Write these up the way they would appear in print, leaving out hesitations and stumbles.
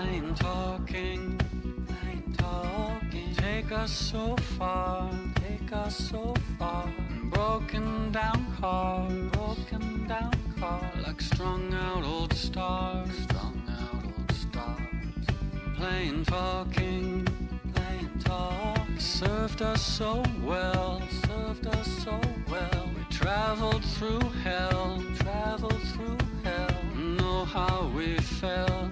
Plain talking, take us so far, broken down car, like strung out old stars, plain talking, served us so well, we traveled through hell, know how we felt.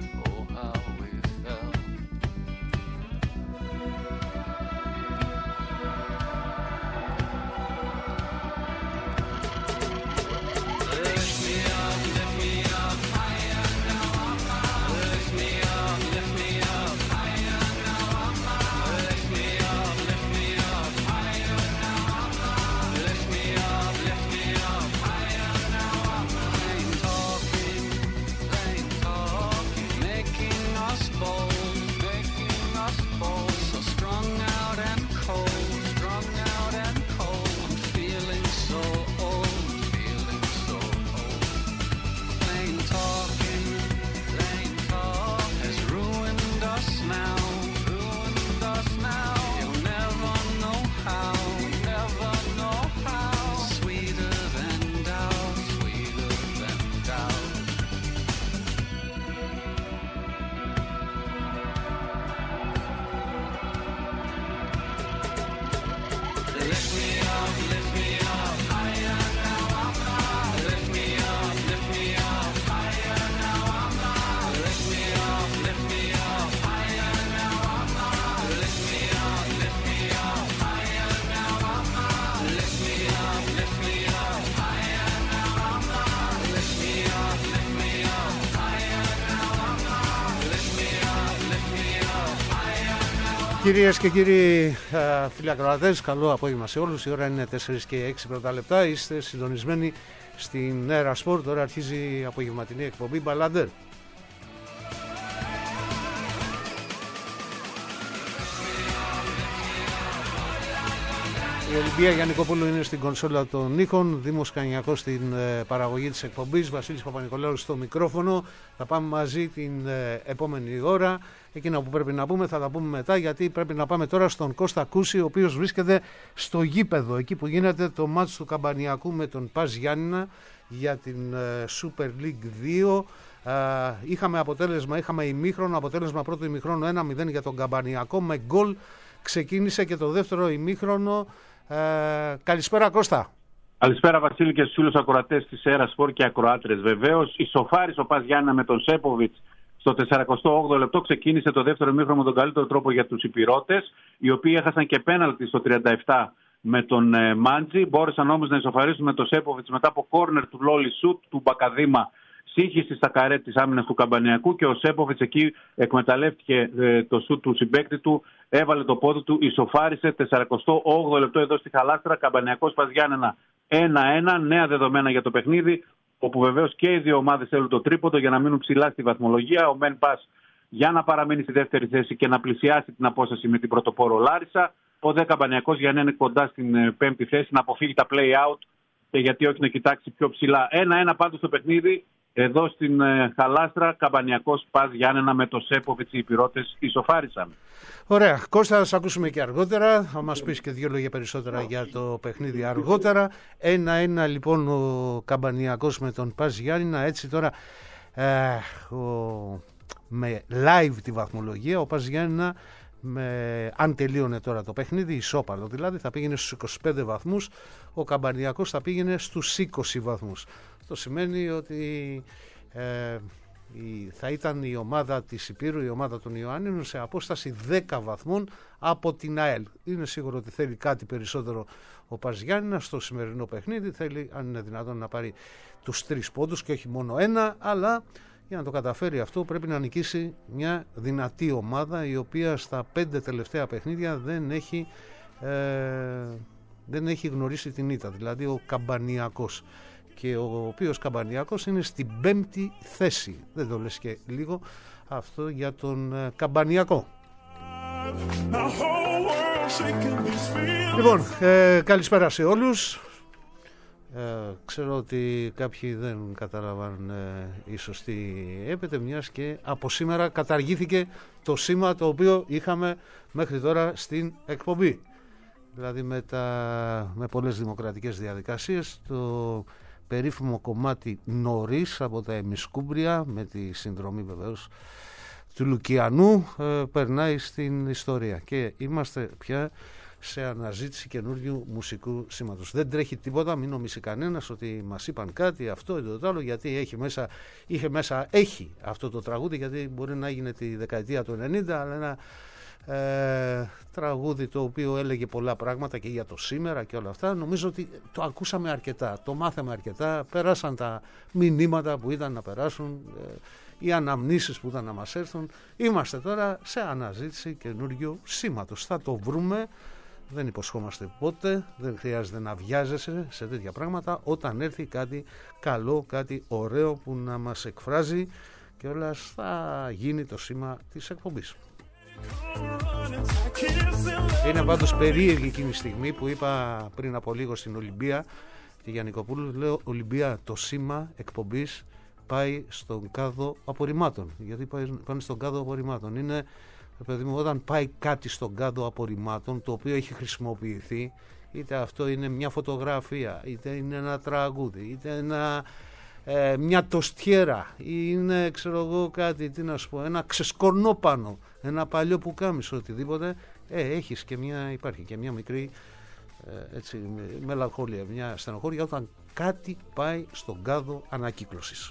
Κυρίες και κύριοι φίλοι ακροατές, καλό απόγευμα σε όλους. Η ώρα είναι 4 και 6 πρώτα λεπτά. Είστε συντονισμένοι στην Air Sport. Τώρα αρχίζει η απογευματινή εκπομπή Μπαλάντερ. Η Ολυμπία Γιαννικόπουλου είναι στην κονσόλα των ήχων, Δήμος Κανιακός στην παραγωγή της εκπομπής, Βασίλης Παπα-Νικολάου στο μικρόφωνο. Θα πάμε μαζί την επόμενη ώρα. Εκείνα που πρέπει να πούμε θα τα πούμε μετά, γιατί πρέπει να πάμε τώρα στον Κώστα Κούση, ο οποίος βρίσκεται στο γήπεδο, εκεί που γίνεται το μάτς του Καμπανιακού με τον ΠΑΣ Γιάννηνα για την Super League 2. Είχαμε ημίχρονο, αποτέλεσμα πρώτο ημίχρονο 1-0 για τον Καμπανιακό, με γκολ ξεκίνησε και το δεύτερο ημίχρονο. Καλησπέρα Κώστα. Καλησπέρα Βασίλη και στους φίλους ακροατές της Air Sport και ακροάτρες. Βεβαίως ισοφάρισε ο ΠΑΣ Γιάννηνα με τον Σέποβιτς στο 48ο λεπτό. Ξεκίνησε το δεύτερο ημίχρονο με τον καλύτερο τρόπο για τους Ηπειρώτες, οι οποίοι έχασαν και πέναλτι στο 37 με τον Μάντζι. Μπόρεσαν όμως να ισοφαρίσουν με τον Σέποβιτς μετά από κόρνερ του Λόλι Σουτ του Μπακαδήμα. Σύγχυση στα καρέ της άμυνας του Καμπανιακού και ο Σέποβιτς εκεί εκμεταλλεύτηκε το σουτ του συμπαίκτη του, έβαλε το πόδι του, ισοφάρισε 48ο λεπτό εδώ στη Χαλάστρα. Καμπανιακός ΠΑΣ Γιάννηνα 1-1, νέα δεδομένα για το παιχνίδι, όπου βεβαίως και οι δύο ομάδες θέλουν το τρίποντο για να μείνουν ψηλά στη βαθμολογία. Ο Μεν ΠΑΣ για να παραμείνει στη δεύτερη θέση και να πλησιάσει την απόσταση με την πρωτοπόρο Λάρισα. Ο δε Καμπανιακός για να είναι κοντά στην πέμπτη θέση, να αποφύγει τα play-out και γιατί όχι να κοιτάξει πιο ψηλά. 1-1 πάντως το παιχνίδι. Εδώ στην Χαλάστρα, Καμπανιακός ΠΑΣ Γιάννηνα με το Σέποβιτς, οι Ηπειρώτες ισοφάρισαν. Ωραία. Κώστα, θα σας ακούσουμε και αργότερα. Θα μας πεις και δύο λόγια περισσότερα για το παιχνίδι αργότερα. 1-1 λοιπόν ο Καμπανιακός με τον ΠΑΣ Γιάννηνα. Έτσι τώρα με live τη βαθμολογία, ο ΠΑΣ Γιάννηνα, αν τελείωνε τώρα το παιχνίδι, ισόπαλο δηλαδή, θα πήγαινε στους 25 βαθμούς, ο Καμπανιακός θα πήγαινε στους 20 βαθμούς. Αυτό σημαίνει ότι θα ήταν η ομάδα της Υπήρου, η ομάδα των Ιωάννινων, σε απόσταση 10 βαθμών από την ΑΕΛ. Είναι σίγουρο ότι θέλει κάτι περισσότερο ο ΠΑΣ Γιάννηνα στο σημερινό παιχνίδι. Θέλει, αν είναι δυνατόν, να πάρει τους 3 πόντους και όχι μόνο ένα, αλλά για να το καταφέρει αυτό πρέπει να νικήσει μια δυνατή ομάδα, η οποία στα 5 τελευταία παιχνίδια δεν έχει γνωρίσει την ήττα, δηλαδή ο Καμπανιακός, και ο οποίος Καμπανιακός είναι στην 5η θέση. Δεν το λες και λίγο αυτό για τον Καμπανιακό. Λοιπόν, καλησπέρα σε όλους. Ξέρω ότι κάποιοι δεν κατάλαβαν ίσως τι έπεται, μιας και από σήμερα καταργήθηκε το σήμα το οποίο είχαμε μέχρι τώρα στην εκπομπή. Δηλαδή με πολλές δημοκρατικές διαδικασίες, το περίφημο κομμάτι νωρίς από τα Εμισκούμπρια, με τη συνδρομή βεβαίως του Λουκιανού, περνάει στην ιστορία και είμαστε πια σε αναζήτηση καινούριου μουσικού σήματος. Δεν τρέχει τίποτα, μην νομίσει κανένας ότι μας είπαν κάτι αυτό ή το άλλο, γιατί έχει αυτό το τραγούδι, γιατί μπορεί να έγινε τη δεκαετία του 90, αλλά ένα τραγούδι το οποίο έλεγε πολλά πράγματα και για το σήμερα και όλα αυτά. Νομίζω ότι το ακούσαμε αρκετά, το μάθαμε αρκετά, πέρασαν τα μηνύματα που ήταν να περάσουν, οι αναμνήσεις που ήταν να μας έρθουν. Είμαστε τώρα σε αναζήτηση καινούριου σήματος. Θα το βρούμε, δεν υποσχόμαστε πότε, δεν χρειάζεται να βιάζεσαι σε τέτοια πράγματα. Όταν έρθει κάτι καλό, κάτι ωραίο που να μας εκφράζει και όλα, θα γίνει το σήμα της εκπομπής. Είναι πάντως περίεργη εκείνη τη στιγμή που είπα πριν από λίγο στην Ολυμπία, τη Γιαννικοπούλου, λέω: Ολυμπία, το σήμα εκπομπής πάει στον κάδο απορριμμάτων. Γιατί πάνε στον κάδο απορριμμάτων? Είναι, παιδί μου, όταν πάει κάτι στον κάδο απορριμμάτων το οποίο έχει χρησιμοποιηθεί, είτε αυτό είναι μια φωτογραφία, είτε είναι ένα τραγούδι, είτε μια τοστιέρα, είναι, ξέρω εγώ, κάτι, τι να σου πω, ένα ξεσκορνόπανο, ένα παλιό πουκάμισο, οτιδήποτε, υπάρχει και μια μικρή έτσι, μελαγχολία, μια στενοχώρια όταν κάτι πάει στον κάδο ανακύκλωσης.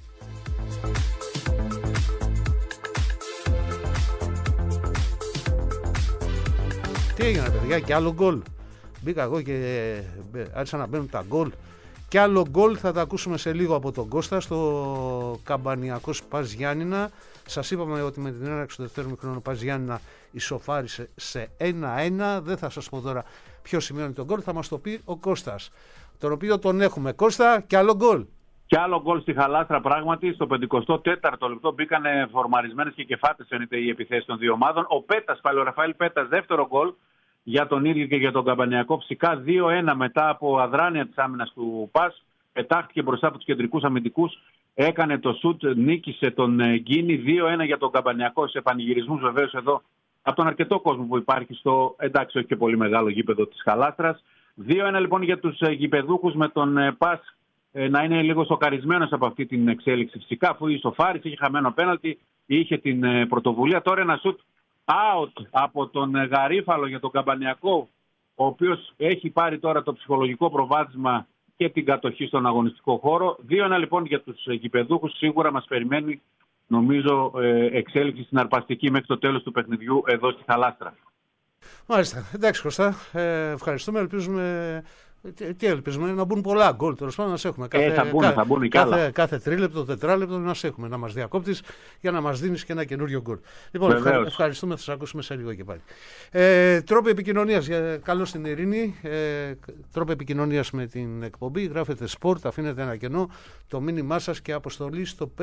Τι έγινε, παιδιά, και άλλο γκολ? Μπήκα εγώ και άρχισαν να μπαίνουν τα γκολ. Και άλλο γκολ θα τα ακούσουμε σε λίγο από τον Κώστα στο Καμπανιακός Πας Γιάννηνα. Σας είπαμε ότι με την έναρξη του δεύτερου μηχρόνου Πας Γιάννηνα ισοφάρισε σε 1-1. Δεν θα σας πω τώρα ποιο σημειώνει τον γκολ, θα μας το πει ο Κώστας, τον οποίο τον έχουμε. Κώστα, και άλλο γκολ. Και άλλο γκολ στη Χαλάστρα, πράγματι. Στο 54ο λεπτό μπήκαν φορμαρισμένες και κεφάτες οι επιθέσεις των δύο ομάδων. Ο Πέτας, πάλι ο Ραφαήλ Πέτας, δεύτερο γκολ για τον ίδιο και για τον Καμπανιακό. Φυσικά 2-1 μετά από αδράνεια της άμυνας του ΠΑΣ. Πετάχτηκε μπροστά από τους κεντρικούς αμυντικούς. Έκανε το σουτ, νίκησε τον Γκίνη. 2-1 για τον Καμπανιακό σε πανηγυρισμούς βεβαίως εδώ από τον αρκετό κόσμο που υπάρχει στο, εντάξει, όχι και πολύ μεγάλο γήπεδο της Χαλάστρας. 2-1 λοιπόν για τους γηπεδούχους, με τον ΠΑΣ να είναι λίγο σοκαρισμένος από αυτή την εξέλιξη. Φυσικά, αφού ισοφάρισε, είχε χαμένο πέναλτι, είχε την πρωτοβουλία. Τώρα ένα σουτ out από τον Γαρίφαλο για τον Καμπανιακό, ο οποίος έχει πάρει τώρα το ψυχολογικό προβάδισμα και την κατοχή στον αγωνιστικό χώρο. 2-1 λοιπόν για τους γηπεδούχους. Σίγουρα μας περιμένει, νομίζω, εξέλιξη συναρπαστική μέχρι το τέλος του παιχνιδιού εδώ στη Θαλάστρα. Μάλιστα. Εντάξει, Κωστά, ευχαριστούμε. Ελπίζουμε... Τι ελπίζουμε, να μπουν πολλά γκολ. Τέλος πάντων, να σε έχουμε θα μπουν κι άλλα. Κάθε τρίλεπτο, τετράλεπτο να σε έχουμε, να μας διακόπτεις για να μας δίνεις και ένα καινούριο γκολ. Λοιπόν, ευχαριστούμε, θα σας ακούσουμε σε λίγο και πάλι. Τρόποι επικοινωνίας, καλώς στην Ειρήνη. Τρόποι επικοινωνίας με την εκπομπή, γράφετε sport, αφήνετε ένα κενό, το μήνυμά σας και αποστολή στο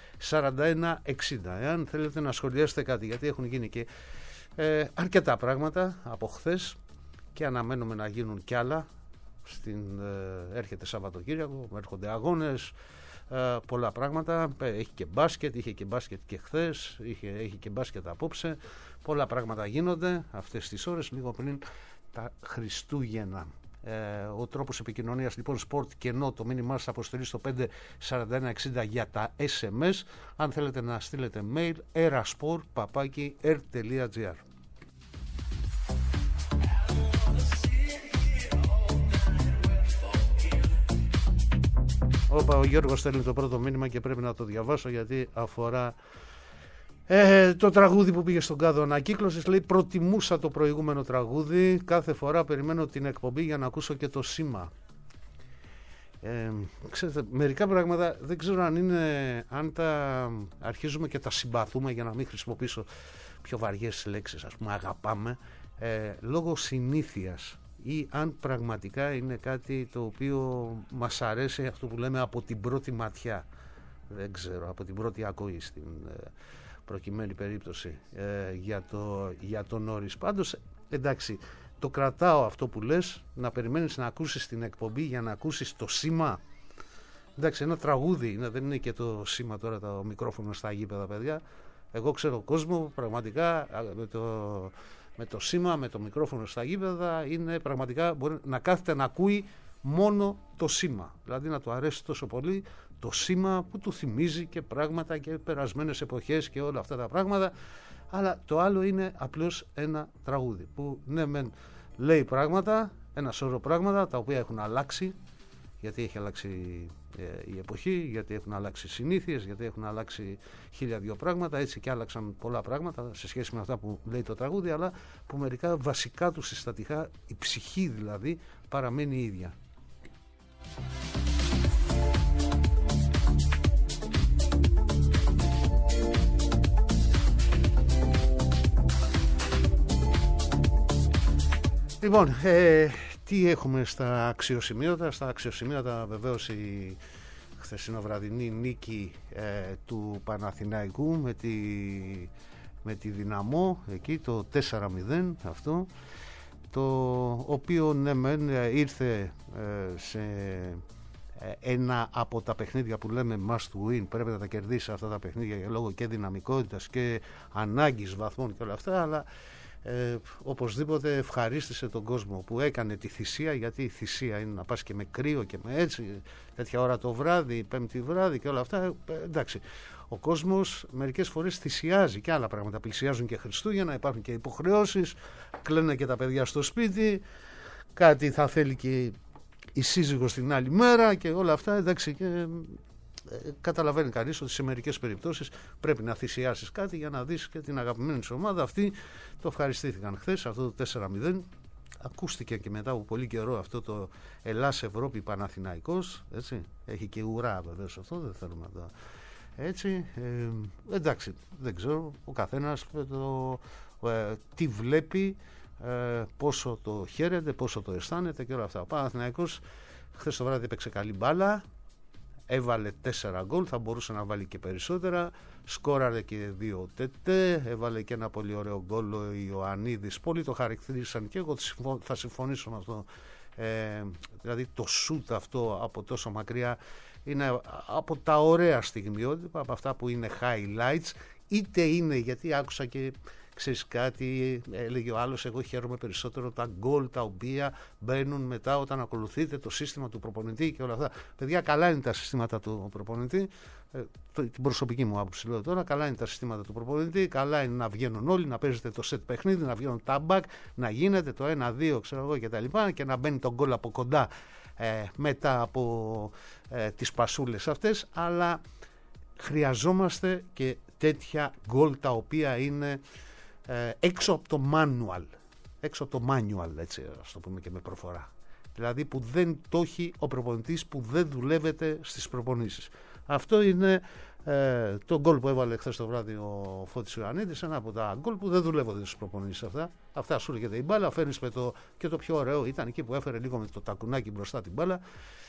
54160. Εάν θέλετε να σχολιάσετε κάτι, γιατί έχουν γίνει και αρκετά πράγματα από χθες και αναμένουμε να γίνουν κι άλλα. Έρχεται Σαββατοκύριακο, έρχονται αγώνες, πολλά πράγματα. Έχει και μπάσκετ, είχε και μπάσκετ και χθες, έχει και μπάσκετ απόψε. Πολλά πράγματα γίνονται αυτές τις ώρες, λίγο πριν τα Χριστούγεννα. Ο τρόπος επικοινωνίας λοιπόν, sport κενό, το μήνυμά σας αποστελεί στο 54160 για τα SMS. Αν θέλετε να στείλετε mail, erasport@r.gr. Ο Γιώργος στέλνει το πρώτο μήνυμα και πρέπει να το διαβάσω, γιατί αφορά το τραγούδι που πήγε στον κάδο ανακύκλωσης. Λέει: προτιμούσα το προηγούμενο τραγούδι, κάθε φορά περιμένω την εκπομπή για να ακούσω και το σήμα. Ξέρετε, μερικά πράγματα δεν ξέρω αν τα αρχίζουμε και τα συμπαθούμε, για να μην χρησιμοποιήσω πιο βαριές λέξεις, ας πούμε αγαπάμε, λόγω συνήθειας, ή αν πραγματικά είναι κάτι το οποίο μας αρέσει, αυτό που λέμε από την πρώτη ματιά, δεν ξέρω, από την πρώτη ακοή στην προκειμένη περίπτωση, για τον Νόρις. Πάντως, εντάξει, το κρατάω αυτό που λες, να περιμένεις να ακούσεις την εκπομπή για να ακούσεις το σήμα. Εντάξει, ένα τραγούδι είναι, δεν είναι και το σήμα τώρα το μικρόφωνο στα γήπεδα, παιδιά. Εγώ ξέρω κόσμο πραγματικά με το σήμα, με το μικρόφωνο στα γήπεδα, είναι πραγματικά μπορεί να κάθεται να ακούει μόνο το σήμα. Δηλαδή να του αρέσει τόσο πολύ το σήμα που του θυμίζει και πράγματα και περασμένες εποχές και όλα αυτά τα πράγματα. Αλλά το άλλο είναι απλώς ένα τραγούδι που ναι μεν λέει πράγματα, ένα σώρο πράγματα τα οποία έχουν αλλάξει, γιατί έχει αλλάξει η εποχή, γιατί έχουν αλλάξει συνήθειες, γιατί έχουν αλλάξει 1002 πράγματα, έτσι και άλλαξαν πολλά πράγματα σε σχέση με αυτά που λέει το τραγούδι, αλλά που μερικά βασικά του συστατικά, η ψυχή δηλαδή, παραμένει η ίδια. Λοιπόν, τι έχουμε στα αξιοσημείωτα? Στα αξιοσημείωτα βεβαίως η χθεσινοβραδινή νίκη του Παναθηναϊκού με τη Δυναμό, εκεί το 4-0 αυτό, το οποίο ναι μεν ήρθε σε ένα από τα παιχνίδια που λέμε must win, πρέπει να τα κερδίσει αυτά τα παιχνίδια λόγω και δυναμικότητας και ανάγκης βαθμών και όλα αυτά, αλλά οπωσδήποτε ευχαρίστησε τον κόσμο που έκανε τη θυσία, γιατί η θυσία είναι να πας και με κρύο και με έτσι τέτοια ώρα το βράδυ, πέμπτη βράδυ και όλα αυτά, εντάξει, ο κόσμος μερικές φορές θυσιάζει και άλλα πράγματα, πλησιάζουν και Χριστούγεννα, υπάρχουν και υποχρεώσεις, κλαίνε και τα παιδιά στο σπίτι, κάτι θα θέλει και η σύζυγος την άλλη μέρα και όλα αυτά, εντάξει, και καταλαβαίνει κανείς ότι σε μερικές περιπτώσεις πρέπει να θυσιάσεις κάτι για να δεις και την αγαπημένη σου ομάδα. Αυτοί το ευχαριστήθηκαν χθες, αυτό το 4-0. Ακούστηκε και μετά από πολύ καιρό αυτό το Ελλάς Ευρώπη Παναθηναϊκός, έτσι, έχει και ουρά βεβαίως αυτό, δεν θέλουμε να το έτσι, εντάξει, δεν ξέρω ο καθένας τι βλέπει, πόσο το χαίρεται, πόσο το αισθάνεται και όλα αυτά. Ο Παναθηναϊκός χθες το βράδυ έπαιξε καλή μπάλα, έβαλε 4 γκολ, θα μπορούσε να βάλει και περισσότερα, σκόραρε και 2 τετέ, έβαλε και ένα πολύ ωραίο γκολ ο Ιωαννίδης, πολλοί το χαρακτηρίσαν και εγώ θα συμφωνήσω με αυτό, δηλαδή το σούτ αυτό από τόσο μακριά είναι από τα ωραία στιγμιότυπα, από αυτά που είναι highlights, είτε είναι, γιατί άκουσα και ξέρεις κάτι, έλεγε ο άλλος, εγώ χαίρομαι περισσότερο τα γκολ τα οποία μπαίνουν μετά όταν ακολουθείτε το σύστημα του προπονητή και όλα αυτά. Παιδιά, καλά είναι τα συστήματα του προπονητή, την προσωπική μου άποψη λέω τώρα, καλά είναι τα συστήματα του προπονητή, καλά είναι να βγαίνουν όλοι, να παίζετε το set παιχνίδι, να βγαίνουν τα back, να γίνεται το 1-2 ξέρω εγώ και τα λοιπά και να μπαίνει το γκολ από κοντά μετά από τις πασούλες αυτές, αλλά χρειαζόμαστε και τέτοια γκολ τα οποία είναι έξω από το manual, έτσι ας το πούμε και με προφορά, δηλαδή που δεν το έχει ο προπονητής, που δεν δουλεύεται στις προπονήσεις. Αυτό είναι το γκολ που έβαλε χθες το βράδυ ο Φώτης Ιωαννίδης, ένα από τα γκολ που δεν δουλεύονται στις προπονήσεις αυτά σου λέγεται η μπάλα, φέρνεις με το, και το πιο ωραίο ήταν εκεί που έφερε λίγο με το τακουνάκι μπροστά την μπάλα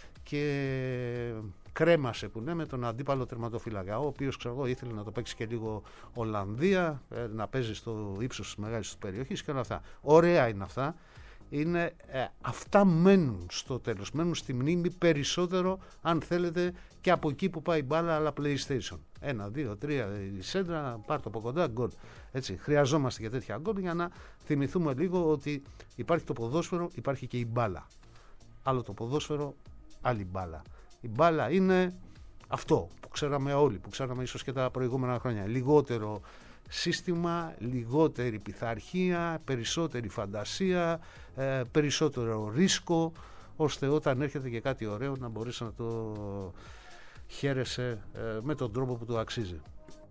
και κρέμασε που ναι με τον αντίπαλο τερματοφύλακα, ο οποίος ξέρω εγώ ήθελε να το παίξει και λίγο Ολλανδία, να παίζει στο ύψος της μεγάλης περιοχής και όλα αυτά. Ωραία είναι αυτά. Είναι, αυτά μένουν στο τέλος, μένουν στη μνήμη περισσότερο αν θέλετε και από εκεί που πάει η μπάλα, αλλά PlayStation 1, 2, 3 η σέντρα, πάρ' το από κοντά, γκολ. Έτσι, χρειαζόμαστε και τέτοια γκολ για να θυμηθούμε λίγο ότι υπάρχει το ποδόσφαιρο, υπάρχει και η μπάλα. Άλλο το ποδόσφαιρο, άλλη μπάλα. Η μπάλα είναι αυτό που ξέραμε όλοι, που ξέραμε ίσως και τα προηγούμενα χρόνια, λιγότερο σύστημα, λιγότερη πειθαρχία, περισσότερη φαντασία, περισσότερο ρίσκο, ώστε όταν έρχεται και κάτι ωραίο να μπορείς να το χαίρεσαι με τον τρόπο που το αξίζει.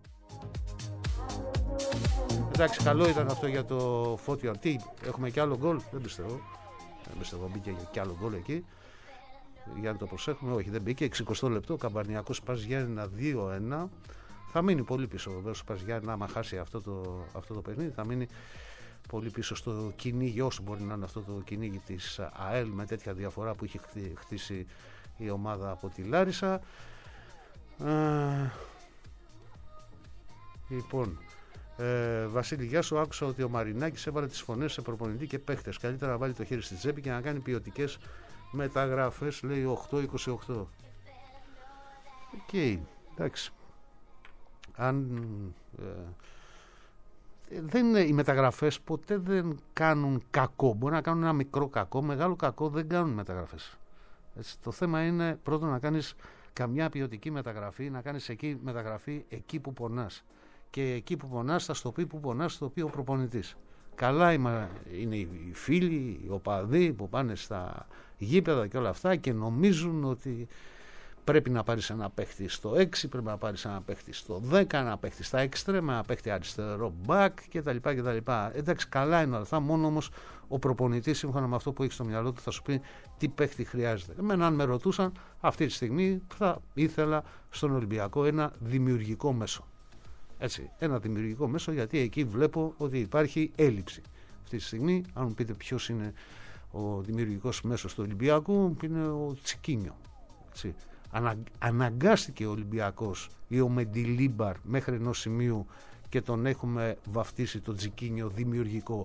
Εντάξει, καλό ήταν αυτό για το Φώτιο. Τι, έχουμε κι άλλο γκολ? Δεν πιστεύω μπήκε κι άλλο γκολ εκεί, για να το προσέχουμε. Όχι, δεν μπήκε. 60 λεπτό, Καμπανιακός Πας Γιάννηνα 2-1. Θα μείνει πολύ πίσω βεβαίως ο Πας Γιάννηνα, άμα χάσει αυτό το παιχνίδι, θα μείνει πολύ πίσω στο κυνήγι, όσο μπορεί να είναι αυτό το κυνήγι της ΑΕΛ με τέτοια διαφορά που είχε χτίσει η ομάδα από τη Λάρισα. Λοιπόν, Βασίλη, γεια σου. Άκουσα ότι ο Μαρινάκης έβαλε τις φωνές σε προπονητή και παίχτες. Καλύτερα να βάλει το χέρι στη τσέπη και να κάνει ποιοτικές μεταγραφές, λέει 8-28. Οκ, εντάξει. Αν οι μεταγραφές ποτέ δεν κάνουν κακό. Μπορεί να κάνουν ένα μικρό κακό, μεγάλο κακό δεν κάνουν μεταγραφές. Έτσι, το θέμα είναι πρώτον να κάνεις καμιά ποιοτική μεταγραφή, να κάνεις μεταγραφή εκεί που πονάς. Και εκεί που πονάς θα στο πει που πονάς, στο πει ο προπονητής. Καλά είναι οι φίλοι, οι οπαδοί που πάνε στα γήπεδα και όλα αυτά και νομίζουν ότι πρέπει να πάρεις ένα παίχτη στο 6, πρέπει να πάρεις ένα παίχτη στο 10, ένα παίχτη στα εξτρέμα, ένα παίχτη αριστερό back κτλ. Εντάξει, καλά είναι όλα αυτά, μόνο όμως ο προπονητής σύμφωνα με αυτό που έχει στο μυαλό του θα σου πει τι παίχτη χρειάζεται. Εμένα αν με ρωτούσαν αυτή τη στιγμή θα ήθελα στον Ολυμπιακό ένα δημιουργικό μέσο. Έτσι, ένα δημιουργικό μέσο, γιατί εκεί βλέπω ότι υπάρχει έλλειψη. Αυτή τη στιγμή, αν μου πείτε ποιος είναι ο δημιουργικός μέσος του Ολυμπιακού, είναι ο Τσικίνιο. Έτσι. Αναγκάστηκε ο Ολυμπιακός ή ο Μεντιλίμπαρ μέχρι ενός σημείου και τον έχουμε βαφτίσει το Τσικίνιο δημιουργικό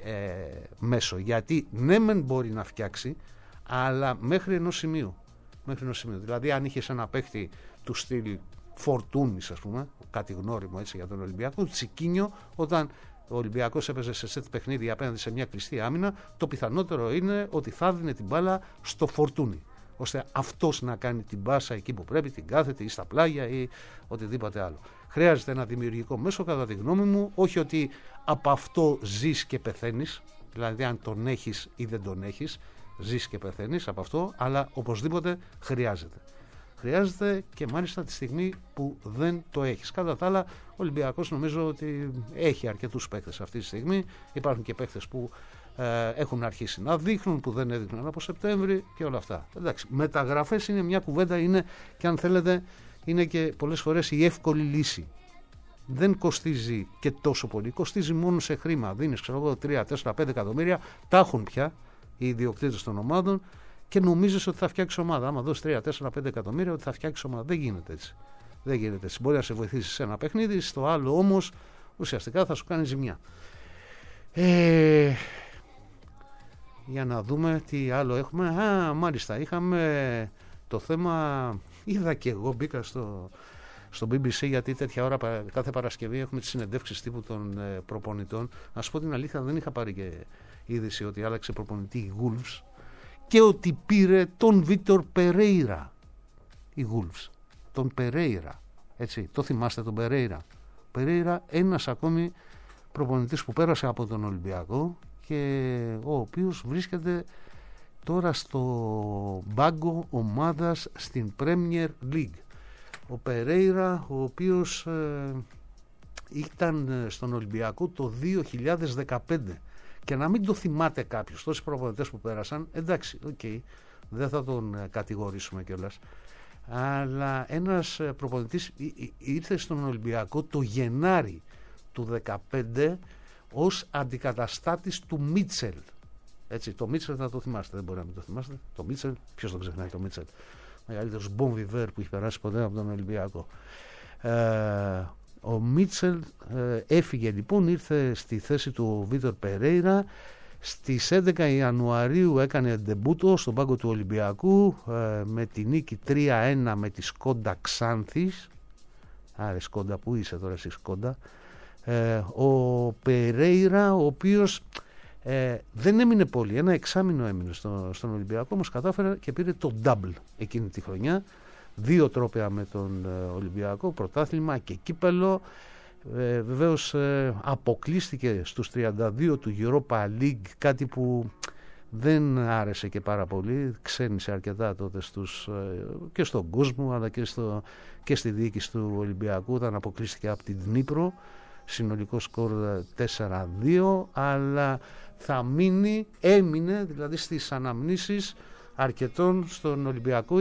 μέσο. Γιατί ναι μεν μπορεί να φτιάξει, αλλά μέχρι ενός σημείου. Δηλαδή αν είχες ένα παίχτη του στυλ Φορτούνης, ας πούμε, κάτι γνώριμο έτσι για τον Ολυμπιακό, Τσικίνιο, όταν ο Ολυμπιακός έπαιζε σε σετ παιχνίδι απέναντι σε μια κλειστή άμυνα, το πιθανότερο είναι ότι θα δίνει την μπάλα στο Φορτούνη, ώστε αυτός να κάνει την μπάσα εκεί που πρέπει, την κάθετη ή στα πλάγια ή οτιδήποτε άλλο. Χρειάζεται ένα δημιουργικό μέσο, κατά τη γνώμη μου, όχι ότι από αυτό ζεις και πεθαίνεις, δηλαδή αν τον έχεις ή δεν τον έχεις, ζεις και πεθαίνεις από αυτό, αλλά οπωσδήποτε χρειάζεται. Χρειάζεται και μάλιστα τη στιγμή που δεν το έχεις. Κατά τα άλλα, ο Ολυμπιακός νομίζω ότι έχει αρκετούς παίκτες αυτή τη στιγμή. Υπάρχουν και παίκτες που έχουν αρχίσει να δείχνουν, που δεν έδειχναν από Σεπτέμβρη και όλα αυτά. Εντάξει, μεταγραφές είναι μια κουβέντα, είναι και αν θέλετε είναι και πολλές φορές η εύκολη λύση. Δεν κοστίζει και τόσο πολύ, κοστίζει μόνο σε χρήμα. Δίνεις, ξέρω εγώ, 3, 4, 5 εκατομμύρια, τα έχουν πια οι ιδιοκτήτες των ομάδων και νομίζεις ότι θα φτιάξει ομάδα. Άμα δώσεις 3, 4, 5 εκατομμύρια, ότι θα φτιάξει ομάδα. Δεν γίνεται έτσι. Δεν γίνεται έτσι. Μπορεί να σε βοηθήσει σε ένα παιχνίδι, στο άλλο όμως ουσιαστικά θα σου κάνει ζημιά. Για να δούμε τι άλλο έχουμε. Μάλιστα, είχαμε το θέμα. Είδα και εγώ, μπήκα στο BBC, γιατί τέτοια ώρα κάθε Παρασκευή έχουμε τις συνεντεύξεις τύπου των προπονητών. Να σου πω την αλήθεια, δεν είχα πάρει και είδηση ότι άλλαξε προπονητή η Wolves και ότι πήρε τον Βίτορ Περέιρα η Wolves. Τον Περέιρα. Έτσι, το θυμάστε τον Περέιρα. Περέιρα, ένας ακόμη προπονητής που πέρασε από τον Ολυμπιακό και ο οποίος βρίσκεται τώρα στο μπάγκο ομάδας στην Premier League. Ο Περέιρα, ο οποίος ήταν στον Ολυμπιακό το 2015 και να μην το θυμάται κάποιος, τόσοι προπονητές που πέρασαν, εντάξει, δεν θα τον κατηγορήσουμε κιόλας, αλλά ένας προπονητής ήρθε στον Ολυμπιακό το Γενάρη του 2015 ως αντικαταστάτης του Μίτσελ. Έτσι, το Μίτσελ θα το θυμάστε, δεν μπορεί να μην το θυμάστε. Το Μίτσελ, ποιος τον ξεχνάει το Μίτσελ? Μεγαλύτερος μπομβιβέρ που έχει περάσει ποτέ από τον Ολυμπιακό. Ο Μίτσελ έφυγε λοιπόν, ήρθε στη θέση του Βίτορ Περέιρα. Στις 11 Ιανουαρίου έκανε ντεμπούτο στον πάγκο του Ολυμπιακού με τη νίκη 3-1 με τη Σκόντα Ξάνθης. Άρε Σκόντα, πού είσαι τώρα εσύ Σκόντα? Ο Περέιρα, ο οποίος δεν έμεινε πολύ, ένα εξάμηνο έμεινε στον Ολυμπιακό, όμως κατάφερε και πήρε το double εκείνη τη χρονιά, 2 τρόπαια με τον Ολυμπιακό, πρωτάθλημα και κύπελο. Βεβαίως αποκλείστηκε στους 32 του Europa League, κάτι που δεν άρεσε και πάρα πολύ, ξένησε αρκετά τότε και στον κόσμο αλλά και στη διοίκηση του Ολυμπιακού, όταν αποκλείστηκε από την Δνίπρο, συνολικό σκορ 4-2, αλλά θα έμεινε δηλαδή στις αναμνήσεις αρκετών στον Ολυμπιακό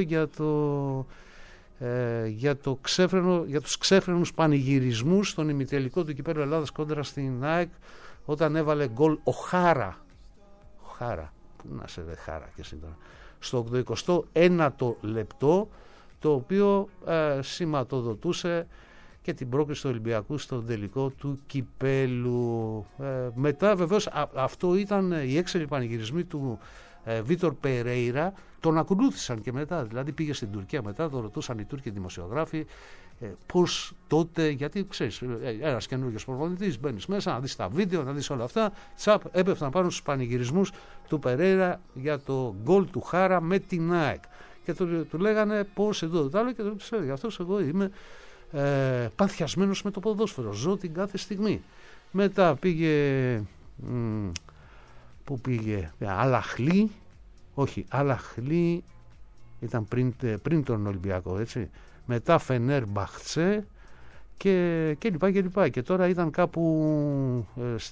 για τους ξέφρενους πανηγυρισμούς στον ημιτελικό του κυπέλλου Ελλάδας κόντρα στην ΑΕΚ, όταν έβαλε γκολ ο Χάρα, που να σε δε Χάρα και εσύ τώρα, στο 89ο λεπτό, το οποίο σηματοδοτούσε και την πρόκριση του Ολυμπιακού στον τελικό του κυπέλου. Μετά βεβαίως αυτό ήταν οι έξαλλοι πανηγυρισμοί του Βίτορ Περέιρα, τον ακολούθησαν και μετά, δηλαδή πήγε στην Τουρκία μετά, τον ρωτούσαν οι Τούρκοι δημοσιογράφοι πώς τότε, γιατί ξέρεις, ένας καινούριος προπονητής, μπαίνεις μέσα να δεις τα βίντεο, να δεις όλα αυτά, τσαπ, έπεφταν πάνω στους πανηγυρισμούς του Περέιρα για το γκολ του Χάρα με την ΑΕΚ και του λέγανε πώς εδώ το άλλο και του λέει, γι' αυτό εγώ είμαι παθιασμένος με το ποδόσφαιρο, ζω την κάθε στιγμή. Μετά πήγε που πήγε Αλαχλή ήταν πριν τον Ολυμπιακό, έτσι, μετά Φενέρ Μπαχτσέ και λοιπά και τώρα ήταν κάπου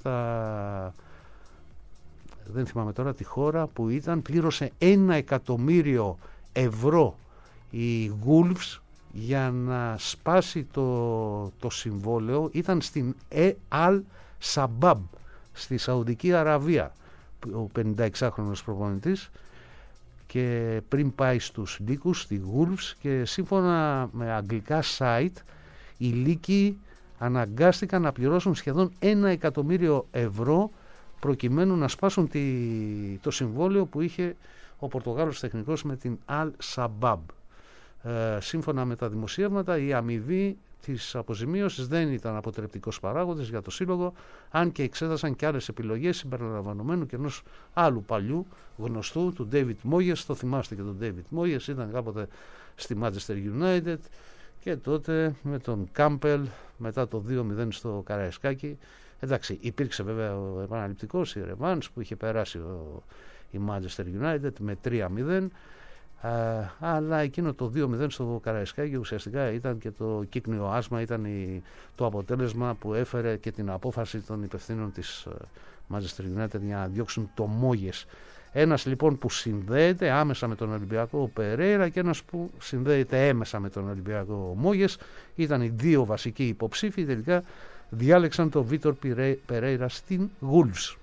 δεν θυμάμαι τώρα τη χώρα που ήταν, πλήρωσε 1 εκατομμύριο ευρώ η Wolves για να σπάσει το συμβόλαιο. Ήταν στην Al Sabab στη Σαουδική Αραβία ο 56χρονος προπονητής και πριν πάει στους λύκους στη Wolves, και σύμφωνα με αγγλικά site οι λύκοι αναγκάστηκαν να πληρώσουν σχεδόν 1 εκατομμύριο ευρώ προκειμένου να σπάσουν το συμβόλαιο που είχε ο Πορτογάλος τεχνικός με την Al Sabab. Σύμφωνα με τα δημοσιεύματα, η αμοιβή της αποζημίωσης δεν ήταν αποτρεπτικός παράγοντας για το σύλλογο, αν και εξέτασαν και άλλες επιλογές συμπεριλαμβανομένου και ενός άλλου παλιού γνωστού, του David Moyes. Το θυμάστε και τον David Moyes, ήταν κάποτε στη Manchester United και τότε με τον Κάμπελ μετά το 2-0 στο Καραϊσκάκι. Εντάξει, υπήρξε βέβαια ο επαναληπτικός, η ρεβάνς που είχε περάσει η Manchester United με 3-0. Αλλά εκείνο το 2-0 στο Καραϊσκάκι ουσιαστικά ήταν και το κύκνιο άσμα, ήταν το αποτέλεσμα που έφερε και την απόφαση των υπευθύνων της Manchester United για να διώξουν το Μόγες. Ένας λοιπόν που συνδέεται άμεσα με τον Ολυμπιακό, ο Περέιρα, και ένας που συνδέεται έμεσα με τον Ολυμπιακό, ο Μόγες. Ήταν οι δύο βασικοί υποψήφοι, τελικά διάλεξαν τον Βίτορ Περέιρα στην Wolves.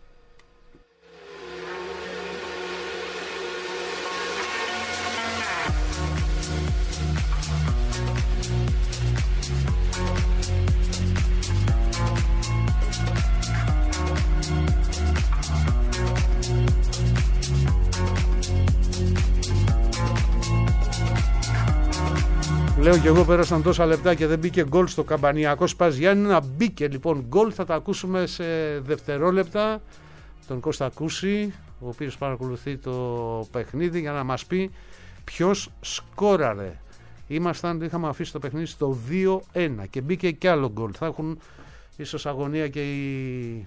Λέω και εγώ, πέρασαν τόσα λεπτά και δεν μπήκε γκολ στο Καμπανιακό Σπας Γιάννηνα. Μπήκε λοιπόν γκολ, θα τα ακούσουμε σε δευτερόλεπτα τον Κώστα Κούση, ο οποίος παρακολουθεί το παιχνίδι, για να μας πει ποιος σκόραρε. Είχαμε αφήσει το παιχνίδι στο 2-1 και μπήκε κι άλλο γκολ. Θα έχουν ίσως αγωνία και οι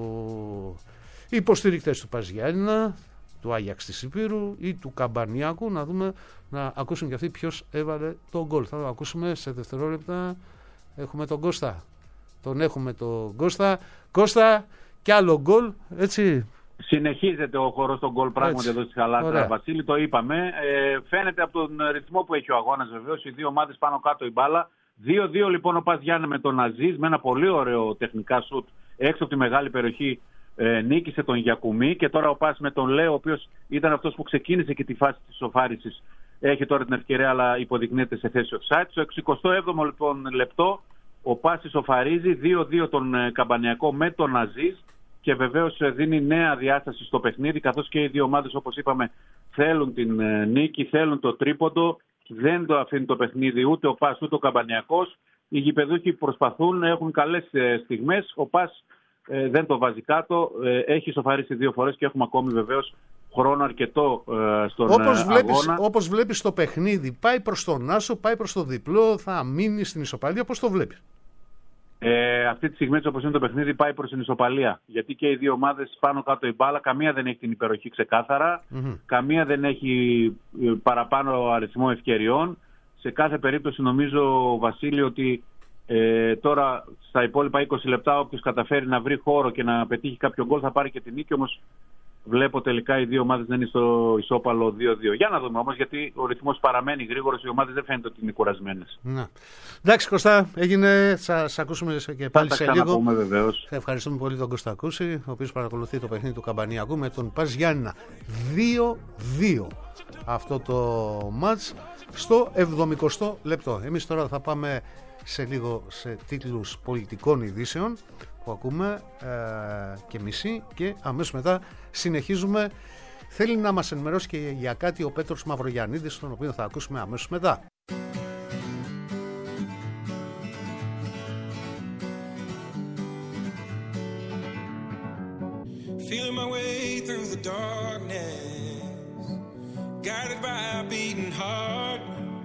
υποστηρικτές του Σπας Γιάννηνα, του Άγιαξ της Υπήρου ή του Καμπανιακού, να δούμε, να ακούσουν και αυτοί ποιος έβαλε τον γκολ. Θα το ακούσουμε σε δευτερόλεπτα. Έχουμε τον Κώστα. Τον έχουμε τον Κώστα. Κώστα, κι άλλο γκολ, έτσι. Συνεχίζεται ο χορός των γκολ πράγματι εδώ στη Χαλάστρα, Βασίλη, το είπαμε. Φαίνεται από τον ρυθμό που έχει ο αγώνας βεβαίως, οι δύο ομάδες πάνω κάτω η μπάλα. 2-2 λοιπόν ο Πας Γιάννενα με τον Αζίζ, με ένα πολύ ωραίο τεχνικά σουτ έξω από τη μεγάλη περιοχή. Νίκησε τον Γιακουμή, και τώρα ο Πας με τον Λέο, ο οποίος ήταν αυτός που ξεκίνησε και τη φάση της ισοφάρισης, έχει τώρα την ευκαιρία, αλλά υποδεικνύεται σε θέση offside. Στο 67ο λοιπόν λεπτό ο Πας ισοφαρίζει 2-2 τον Καμπανιακό με τον Αζίζ, και βεβαίως δίνει νέα διάσταση στο παιχνίδι, καθώς και οι δύο ομάδες, όπως είπαμε, θέλουν την νίκη, θέλουν το τρίποντο, δεν το αφήνει το παιχνίδι ούτε ο Πας ούτε ο Καμπανιακός. Οι γηπεδούχοι προσπαθούν, έχουν καλές στιγμές, ο Πας δεν το βάζει κάτω, έχει ισοφαρίσει 2 φορές και έχουμε ακόμη βεβαίως χρόνο αρκετό στον αγώνα. Όπως βλέπεις το παιχνίδι, πάει προς τον άσο, πάει προς το διπλό, θα μείνει στην ισοπαλία, πώς το βλέπεις? Αυτή τη στιγμή, όπως είναι το παιχνίδι, πάει προς την ισοπαλία, γιατί και οι δύο ομάδες πάνω κάτω η μπάλα, καμία δεν έχει την υπεροχή ξεκάθαρα, καμία δεν έχει παραπάνω αριθμό ευκαιριών. Σε κάθε περίπτωση νομίζω, Βασίλη, ότι τώρα στα υπόλοιπα 20 λεπτά όποιος καταφέρει να βρει χώρο και να πετύχει κάποιο γκολ θα πάρει και την νίκη, όμως βλέπω τελικά οι δύο ομάδες να είναι στο ισόπαλο 2-2. Για να δούμε όμως, γιατί ο ρυθμός παραμένει γρήγορος, οι ομάδες δεν φαίνεται ότι είναι κουρασμένες. Να. Εντάξει Κωστά, έγινε, θα σε ακούσουμε και πάλι σε λίγο. Βεβαίως. Ευχαριστούμε πολύ τον Κώστα Κούση, ο οποίος παρακολουθεί το παιχνίδι του Καμπανιακού με τον Πας Γιάννηνα. 2-2 αυτό το μάτς στο 70ο λεπτό. Εμείς τώρα θα πάμε σε λίγο σε τίτλους πολιτικών ειδήσεων που ακούμε και μισή, και αμέσως μετά συνεχίζουμε. Θέλει να μας ενημερώσει και για κάτι ο Πέτρος Μαυρογιαννίδης, τον οποίο θα ακούσουμε αμέσως μετά. Feeling my way through the darkness, guided by a beating heart.